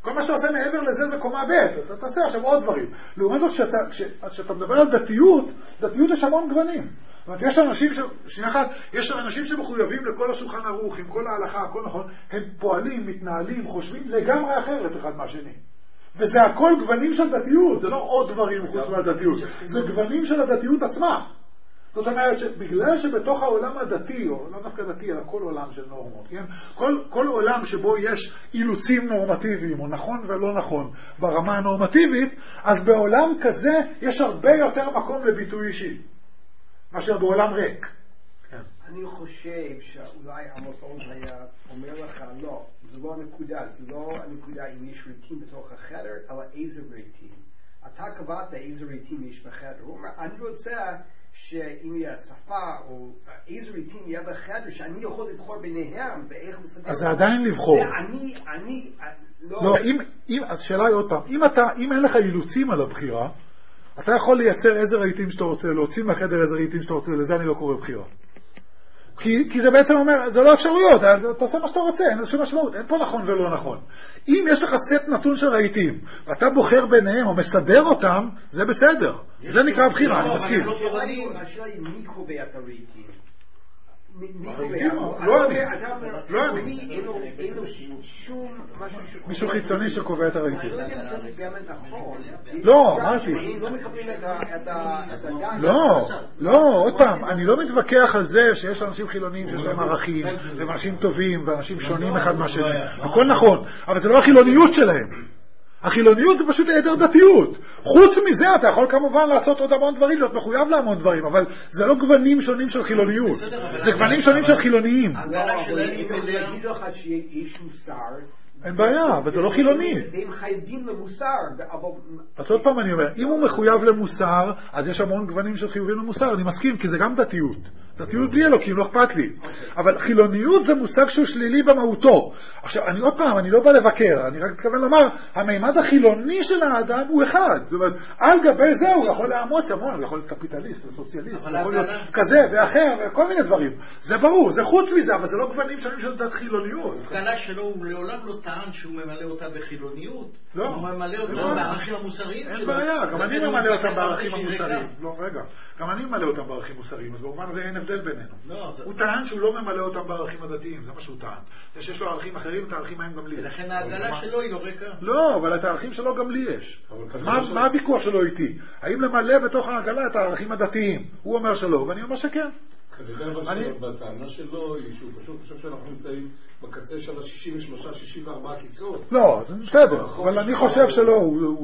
כל מה שאתה עושה מעבר לזה זה קומה ב', אתה תעשה עכשיו עוד דברים. לעומת זאת, כשאתה מדבר על דתיות, דתיות יש המון גוונים. זאת אומרת, יש אנשים שמחויבים לכל השולחן ערוך, עם כל ההלכה, הכל נכון, הם פועלים, מתנהלים, חושבים לגמרי אחרת אחד מהשני. וזה הכל גוונים של דתיות, זה לא עוד דברים חוץ מהדתיות, זה גוונים של הדתיות עצמה. זאת אומרת שבגלל שבתוך העולם הדתי, או לא דווקא דתי, אלא כל עולם של נורמות, כן? כל עולם שבו יש אילוצים נורמטיביים, או נכון ולא נכון, ברמה הנורמטיבית, אז בעולם כזה יש הרבה יותר מקום לביטוי אישי, מאשר בעולם ריק. אני חושב שאולי עמוס עוז היה אומר לך, לא, זה לא הנקודה, זה לא הנקודה אם יש רהיטים בתוך החדר, אלא איזה רהיטים. אתה קבעת איזה רהיטים יש בחדר. הוא אומר, אני רוצה שאם יהיה שפה או איזה רהיטים יהיה בחדר, שאני יכול לבחור ביניהם ואיך לסדר. אז זה עדיין לבחור. לא, אז שאלה היא עוד פעם, אם אין לך אילוצים על הבחירה, אתה יכול לייצר איזה רהיטים שאתה רוצה, להוציא מהחדר איזה רהיטים שאתה רוצה, לזה אני לא קורא בחירה. כי זה בעצם אומר, זה לא אפשרויות, אתה עושה מה שאתה רוצה, אין שום משמעות, אין פה נכון ולא נכון. אם יש לך סט נתון של רהיטים, ואתה בוחר ביניהם או מסדר אותם, זה בסדר. זה נקרא בחירה, אני מסכים. השאלה היא מי קובע את הרהיטים? לא אני. מישהו חיצוני שקובע את הרהיטים. לא, אמרתי. לא, עוד פעם, אני לא מתווכח על זה שיש אנשים חילוניים שיש להם ערכים, והם אנשים טובים, ואנשים שונים אחד מהשני. הכל נכון, אבל זה לא החילוניות שלהם. החילוניות זה פשוט היעדר דתיות. חוץ מזה אתה יכול כמובן לעשות עוד המון דברים, להיות מחויב להמון דברים, אבל זה לא גוונים שונים של חילוניות. זה גוונים שונים של חילוניים. אין בעיה, אבל זה לא חילוני. והם חייבים למוסר. אז עוד פעם אני אומר, אם הוא מחויב למוסר, אז יש המון גוונים של חיובים למוסר, אני מסכים, כי זה גם דתיות. דתיות בלי אלוקים, לא אכפת לי. אבל חילוניות זה מושג שהוא שלילי במהותו. עכשיו, עוד פעם, אני לא בא לבקר, אני רק מתכוון לומר, המימד החילוני של האדם הוא אחד. זאת אומרת, על גבי זה הוא יכול לאמוץ המון, הוא יכול להיות קפיטליסט, סוציאליסט, הוא יכול להיות כזה ואחר, וכל מיני דברים. זה ברור, זה חוץ מזה, אבל זה לא גוונים שונים של דת חילוניות. ההבחנה שלו הוא לעולם לא טען שהוא ממלא אותה בחילוניות. לא. הוא ממלא אותה בערכים המוסריים. אין בעיה, גם אני ממלא אותם בערכים המוסריים. לא, רגע. גם אני ממלא אותם בערכים מוסריים, אז במובן הזה אין הבדל בינינו. הוא טען שהוא לא ממלא אותם בערכים הדתיים, זה מה שהוא טען. זה שיש לו ערכים אחרים, את הערכים ההם גם לי. ולכן העגלה שלו היא לא ריקה. לא, אבל את הערכים שלו גם לי יש. אז מה הוויכוח שלו איתי? האם למלא בתוך העגלה את הערכים הדתיים? הוא אומר שלא, ואני אומר שכן. בטענה שלו היא שהוא פשוט חושב שאנחנו נמצאים בקצה של ה-63-64 כיסאות. לא, זה בסדר, אבל אני חושב שלא,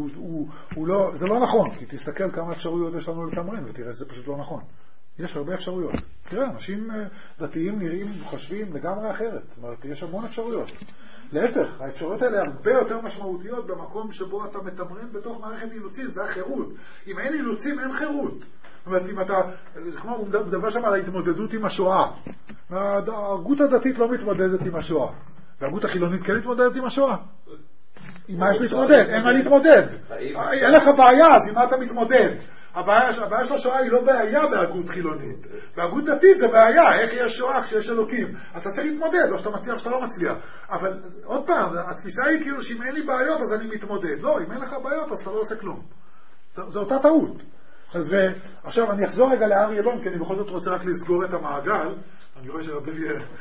זה לא נכון, כי תסתכל כמה אפשרויות יש לנו לתמרן ותראה, זה פשוט לא נכון. יש הרבה אפשרויות. תראה, אנשים דתיים נראים, חושבים לגמרי אחרת. זאת אומרת, יש המון אפשרויות. להפך, האפשרויות האלה הרבה יותר משמעותיות במקום שבו אתה מתמרן בתוך מערכת אילוצים, זה החירות. אם אין אילוצים, אין חירות. זאת אומרת, אם אתה, כמו הוא מדבר שם על ההתמודדות עם השואה. ההגות הדתית לא מתמודדת עם השואה. וההגות החילונית כן מתמודדת עם השואה. עם מה יש להתמודד? אין מה להתמודד. אין לך בעיה, אז עם מה אתה מתמודד? הבעיה של השואה היא לא בעיה בהגות חילונית. בהגות דתית זה בעיה, איך יש שואה כשיש אלוקים. אז אתה צריך להתמודד, או שאתה מצליח או שאתה לא מצליח. אבל עוד פעם, התפיסה היא כאילו שאם אין לי בעיות אז אני מתמודד. לא, אם אין לך בעיות אז אתה לא עושה כלום. זו אותה טעות. אז עכשיו אני אחזור רגע לארי אלון, כי אני בכל זאת רוצה רק לסגור את המעגל. אני רואה שרבי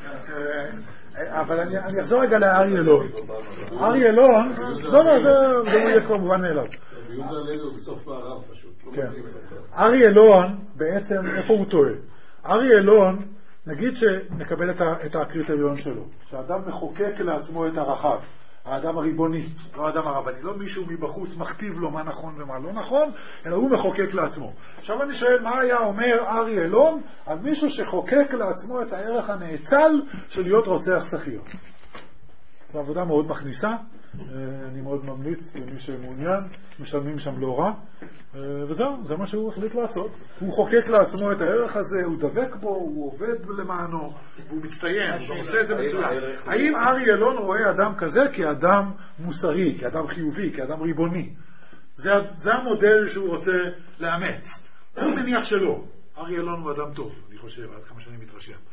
אבל אני אחזור רגע לארי אלון. ארי אלון, זה יהיה כמובן מאליו. ארי אלון, בעצם איפה הוא טועה? ארי אלון, נגיד שנקבל את הקריטריון שלו, שהאדם מחוקק לעצמו את הרחב, האדם הריבוני, לא האדם הרבני, לא מישהו מבחוץ מכתיב לו מה נכון ומה לא נכון, אלא הוא מחוקק לעצמו. עכשיו אני שואל, מה היה אומר ארי אלון על מישהו שחוקק לעצמו את הערך הנאצל של להיות רוצח שכיר? זו עבודה מאוד מכניסה, אני מאוד ממליץ למי שמעוניין, משלמים שם לא רע, וזהו, זה מה שהוא החליט לעשות. הוא חוקק לעצמו את הערך הזה, הוא דבק בו, הוא עובד למענו, הוא מצטיין, הוא עושה את זה מצוין. האם ארי אלון רואה אדם כזה כאדם מוסרי, כאדם חיובי, כאדם ריבוני? זה המודל שהוא רוצה לאמץ. הוא מניח שלא. ארי אלון הוא אדם טוב, אני חושב, עד כמה שאני מתרשם.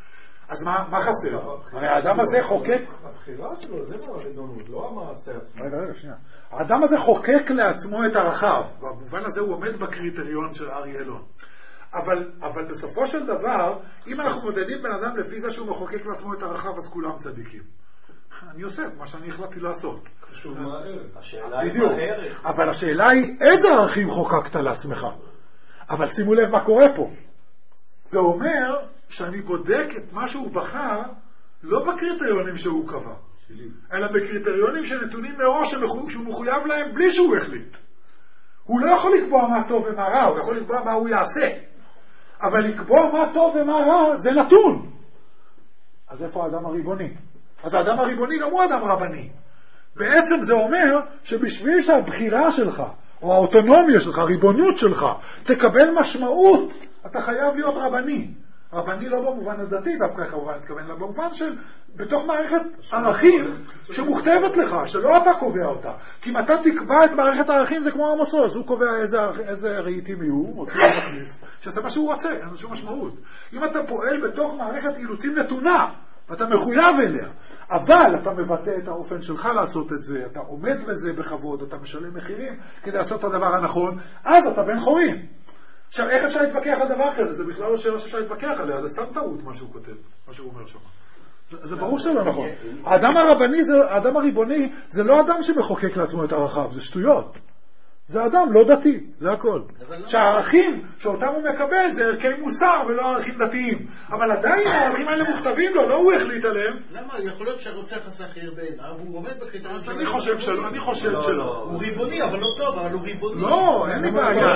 אז מה חסר? הרי האדם הזה חוקק... הבחירה שלו זה לא הריבונות, לא המעשה עצמו. רגע, שנייה. האדם הזה חוקק לעצמו את הרחב, במובן הזה הוא עומד בקריטריון של אריה אלון. אבל בסופו של דבר, אם אנחנו מודדים בן אדם לפי זה שהוא מחוקק לעצמו את הרחב, אז כולם צדיקים. אני עושה מה שאני החלטתי לעשות. חשוב מה הערך. השאלה היא מה הערך. אבל השאלה היא איזה ערכים חוקקת לעצמך. אבל שימו לב מה קורה פה. זה אומר שאני בודק את מה שהוא בחר לא בקריטריונים שהוא קבע, אלא בקריטריונים שנתונים מראש שהוא מחויב להם בלי שהוא החליט. הוא לא יכול לקבוע מה טוב ומה רע, הוא יכול לקבוע מה הוא יעשה. אבל לקבוע מה טוב ומה רע זה נתון. אז איפה האדם הריבוני? אז האדם הריבוני גם הוא אדם רבני. בעצם זה אומר שבשביל שהבחירה שלך, או האוטונומיה שלך, הריבונות שלך, תקבל משמעות, אתה חייב להיות רבני. רבני לא במובן הדתי, דווקא כמובן מתכוון לה במובן של בתוך מערכת ערכים שמוכתבת לך, שלא אתה קובע אותה. כי אם אתה תקבע את מערכת הערכים זה כמו המסורת, הוא קובע איזה רהיטים יהיו, מוציא ומכניס, שזה מה שהוא רוצה, אין שום משמעות. אם אתה פועל בתוך מערכת אילוצים נתונה, ואתה מחויב אליה, אבל אתה מבטא את האופן שלך לעשות את זה, אתה עומד בזה בכבוד, אתה משלם מחירים כדי לעשות את הדבר הנכון, אז אתה בן חורין. עכשיו, איך אפשר להתווכח על דבר כזה? זה בכלל לא שאלה שאפשר להתווכח עליה, זה סתם טעות מה שהוא כותב, מה שהוא אומר שם. זה ברור שלא נכון. האדם הריבוני זה לא אדם שמחוקק לעצמו את הרחב, זה שטויות. זה אדם לא דתי, זה הכל. שהערכים שאותם הוא מקבל זה ערכי מוסר ולא ערכים דתיים. אבל עדיין הערכים האלה מוכתבים לו, לא הוא החליט עליהם. למה? יכול להיות שהרוצח עשה חיר בעיניו, הוא עומד בקריטריון שלו. אני חושב שלא. הוא ריבוני, אבל לא טוב, אבל הוא ריבוני. לא, אין לי בעיה.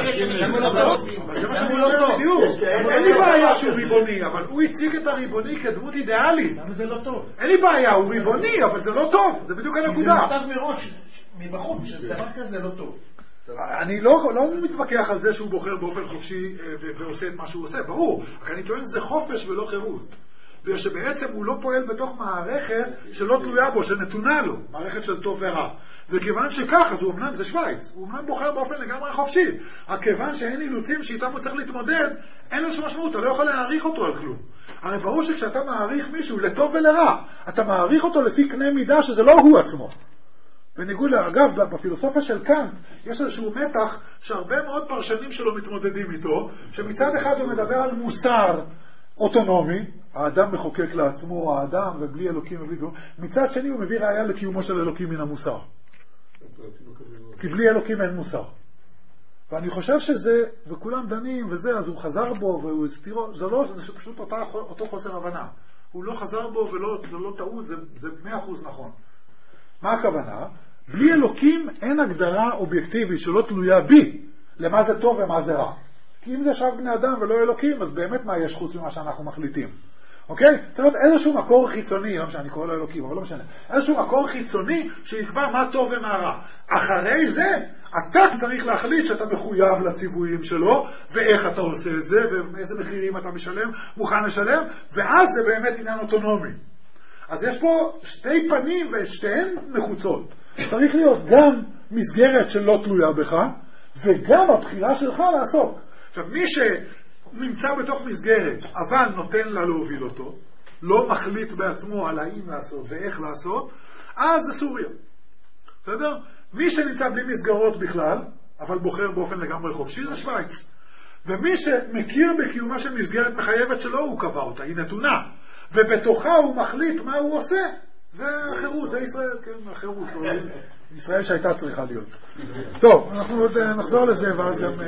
אין לי בעיה שהוא ריבוני, אבל הוא הציג את הריבוני כדמות אידיאלית. למה זה לא טוב? אין לי בעיה, הוא ריבוני, אבל זה לא טוב. זה בדיוק הנקודה. זה נתן מראש, מבחוץ, שדבר כזה לא טוב. אני לא מתווכח על זה שהוא בוחר באופן חופשי ועושה את מה שהוא עושה, ברור. אבל אני טוען שזה חופש ולא חירות. ושבעצם הוא לא פועל בתוך מערכת שלא תלויה בו, שנתונה לו, מערכת של טוב ורע. וכיוון שכך, אז הוא אמנם, זה שוויץ, הוא אמנם בוחר באופן לגמרי חופשי. הכיוון שאין אילוצים שאיתם הוא צריך להתמודד, אין לו שום משמעות, אתה לא יכול להעריך אותו על כלום. הרי ברור שכשאתה מעריך מישהו לטוב ולרע, אתה מעריך אותו לפי קנה מידה שזה לא הוא עצמו. בניגוד, אגב, בפילוסופיה של קאנט יש איזשהו מתח שהרבה מאוד פרשנים שלו מתמודדים איתו, שמצד אחד הוא מדבר על מוסר אוטונומי, האדם מחוקק לעצמו, האדם ובלי אלוקים ובלי כלום, מצד שני הוא מביא ראיה לקיומו של אלוקים מן המוסר. כי בלי אלוקים אין מוסר. ואני חושב שזה, וכולם דנים וזה, אז הוא חזר בו והוא הסתירו, זה פשוט אותו חוסר הבנה. הוא לא חזר בו ולא, לא טעות, זה 100% נכון. מה הכוונה? בלי אלוקים אין הגדרה אובייקטיבית שלא תלויה בי למה זה טוב ומה זה רע. כי אם זה שרק בני אדם ולא אלוקים, אז באמת מה יש חוץ ממה שאנחנו מחליטים? אוקיי? זאת אומרת, איזשהו מקור חיצוני, לא משנה, אני קורא לו אלוקים, אבל לא משנה, איזשהו מקור חיצוני שיקבע מה טוב ומה רע. אחרי זה, אתה צריך להחליט שאתה מחויב לציוויים שלו, ואיך אתה עושה את זה, ואיזה מחירים אתה משלם, מוכן לשלם, ואז זה באמת עניין אוטונומי. אז יש פה שתי פנים ושתיהן נחוצות. צריך להיות גם מסגרת שלא תלויה בך, וגם הבחירה שלך לעסוק. עכשיו, מי שנמצא בתוך מסגרת, אבל נותן לה להוביל אותו, לא מחליט בעצמו על האם לעשות ואיך לעשות, אז זה סוריה. בסדר? מי שנמצא בלי מסגרות בכלל, אבל בוחר באופן לגמרי חופשי, זה שוויץ. ומי שמכיר בקיומה של מסגרת מחייבת שלו, הוא קבע אותה, היא נתונה. ובתוכה הוא מחליט מה הוא עושה. זה החירות, זה ישראל, כן, החירות. ישראל שהייתה צריכה להיות. טוב, אנחנו עוד נחזור לזה, ואז גם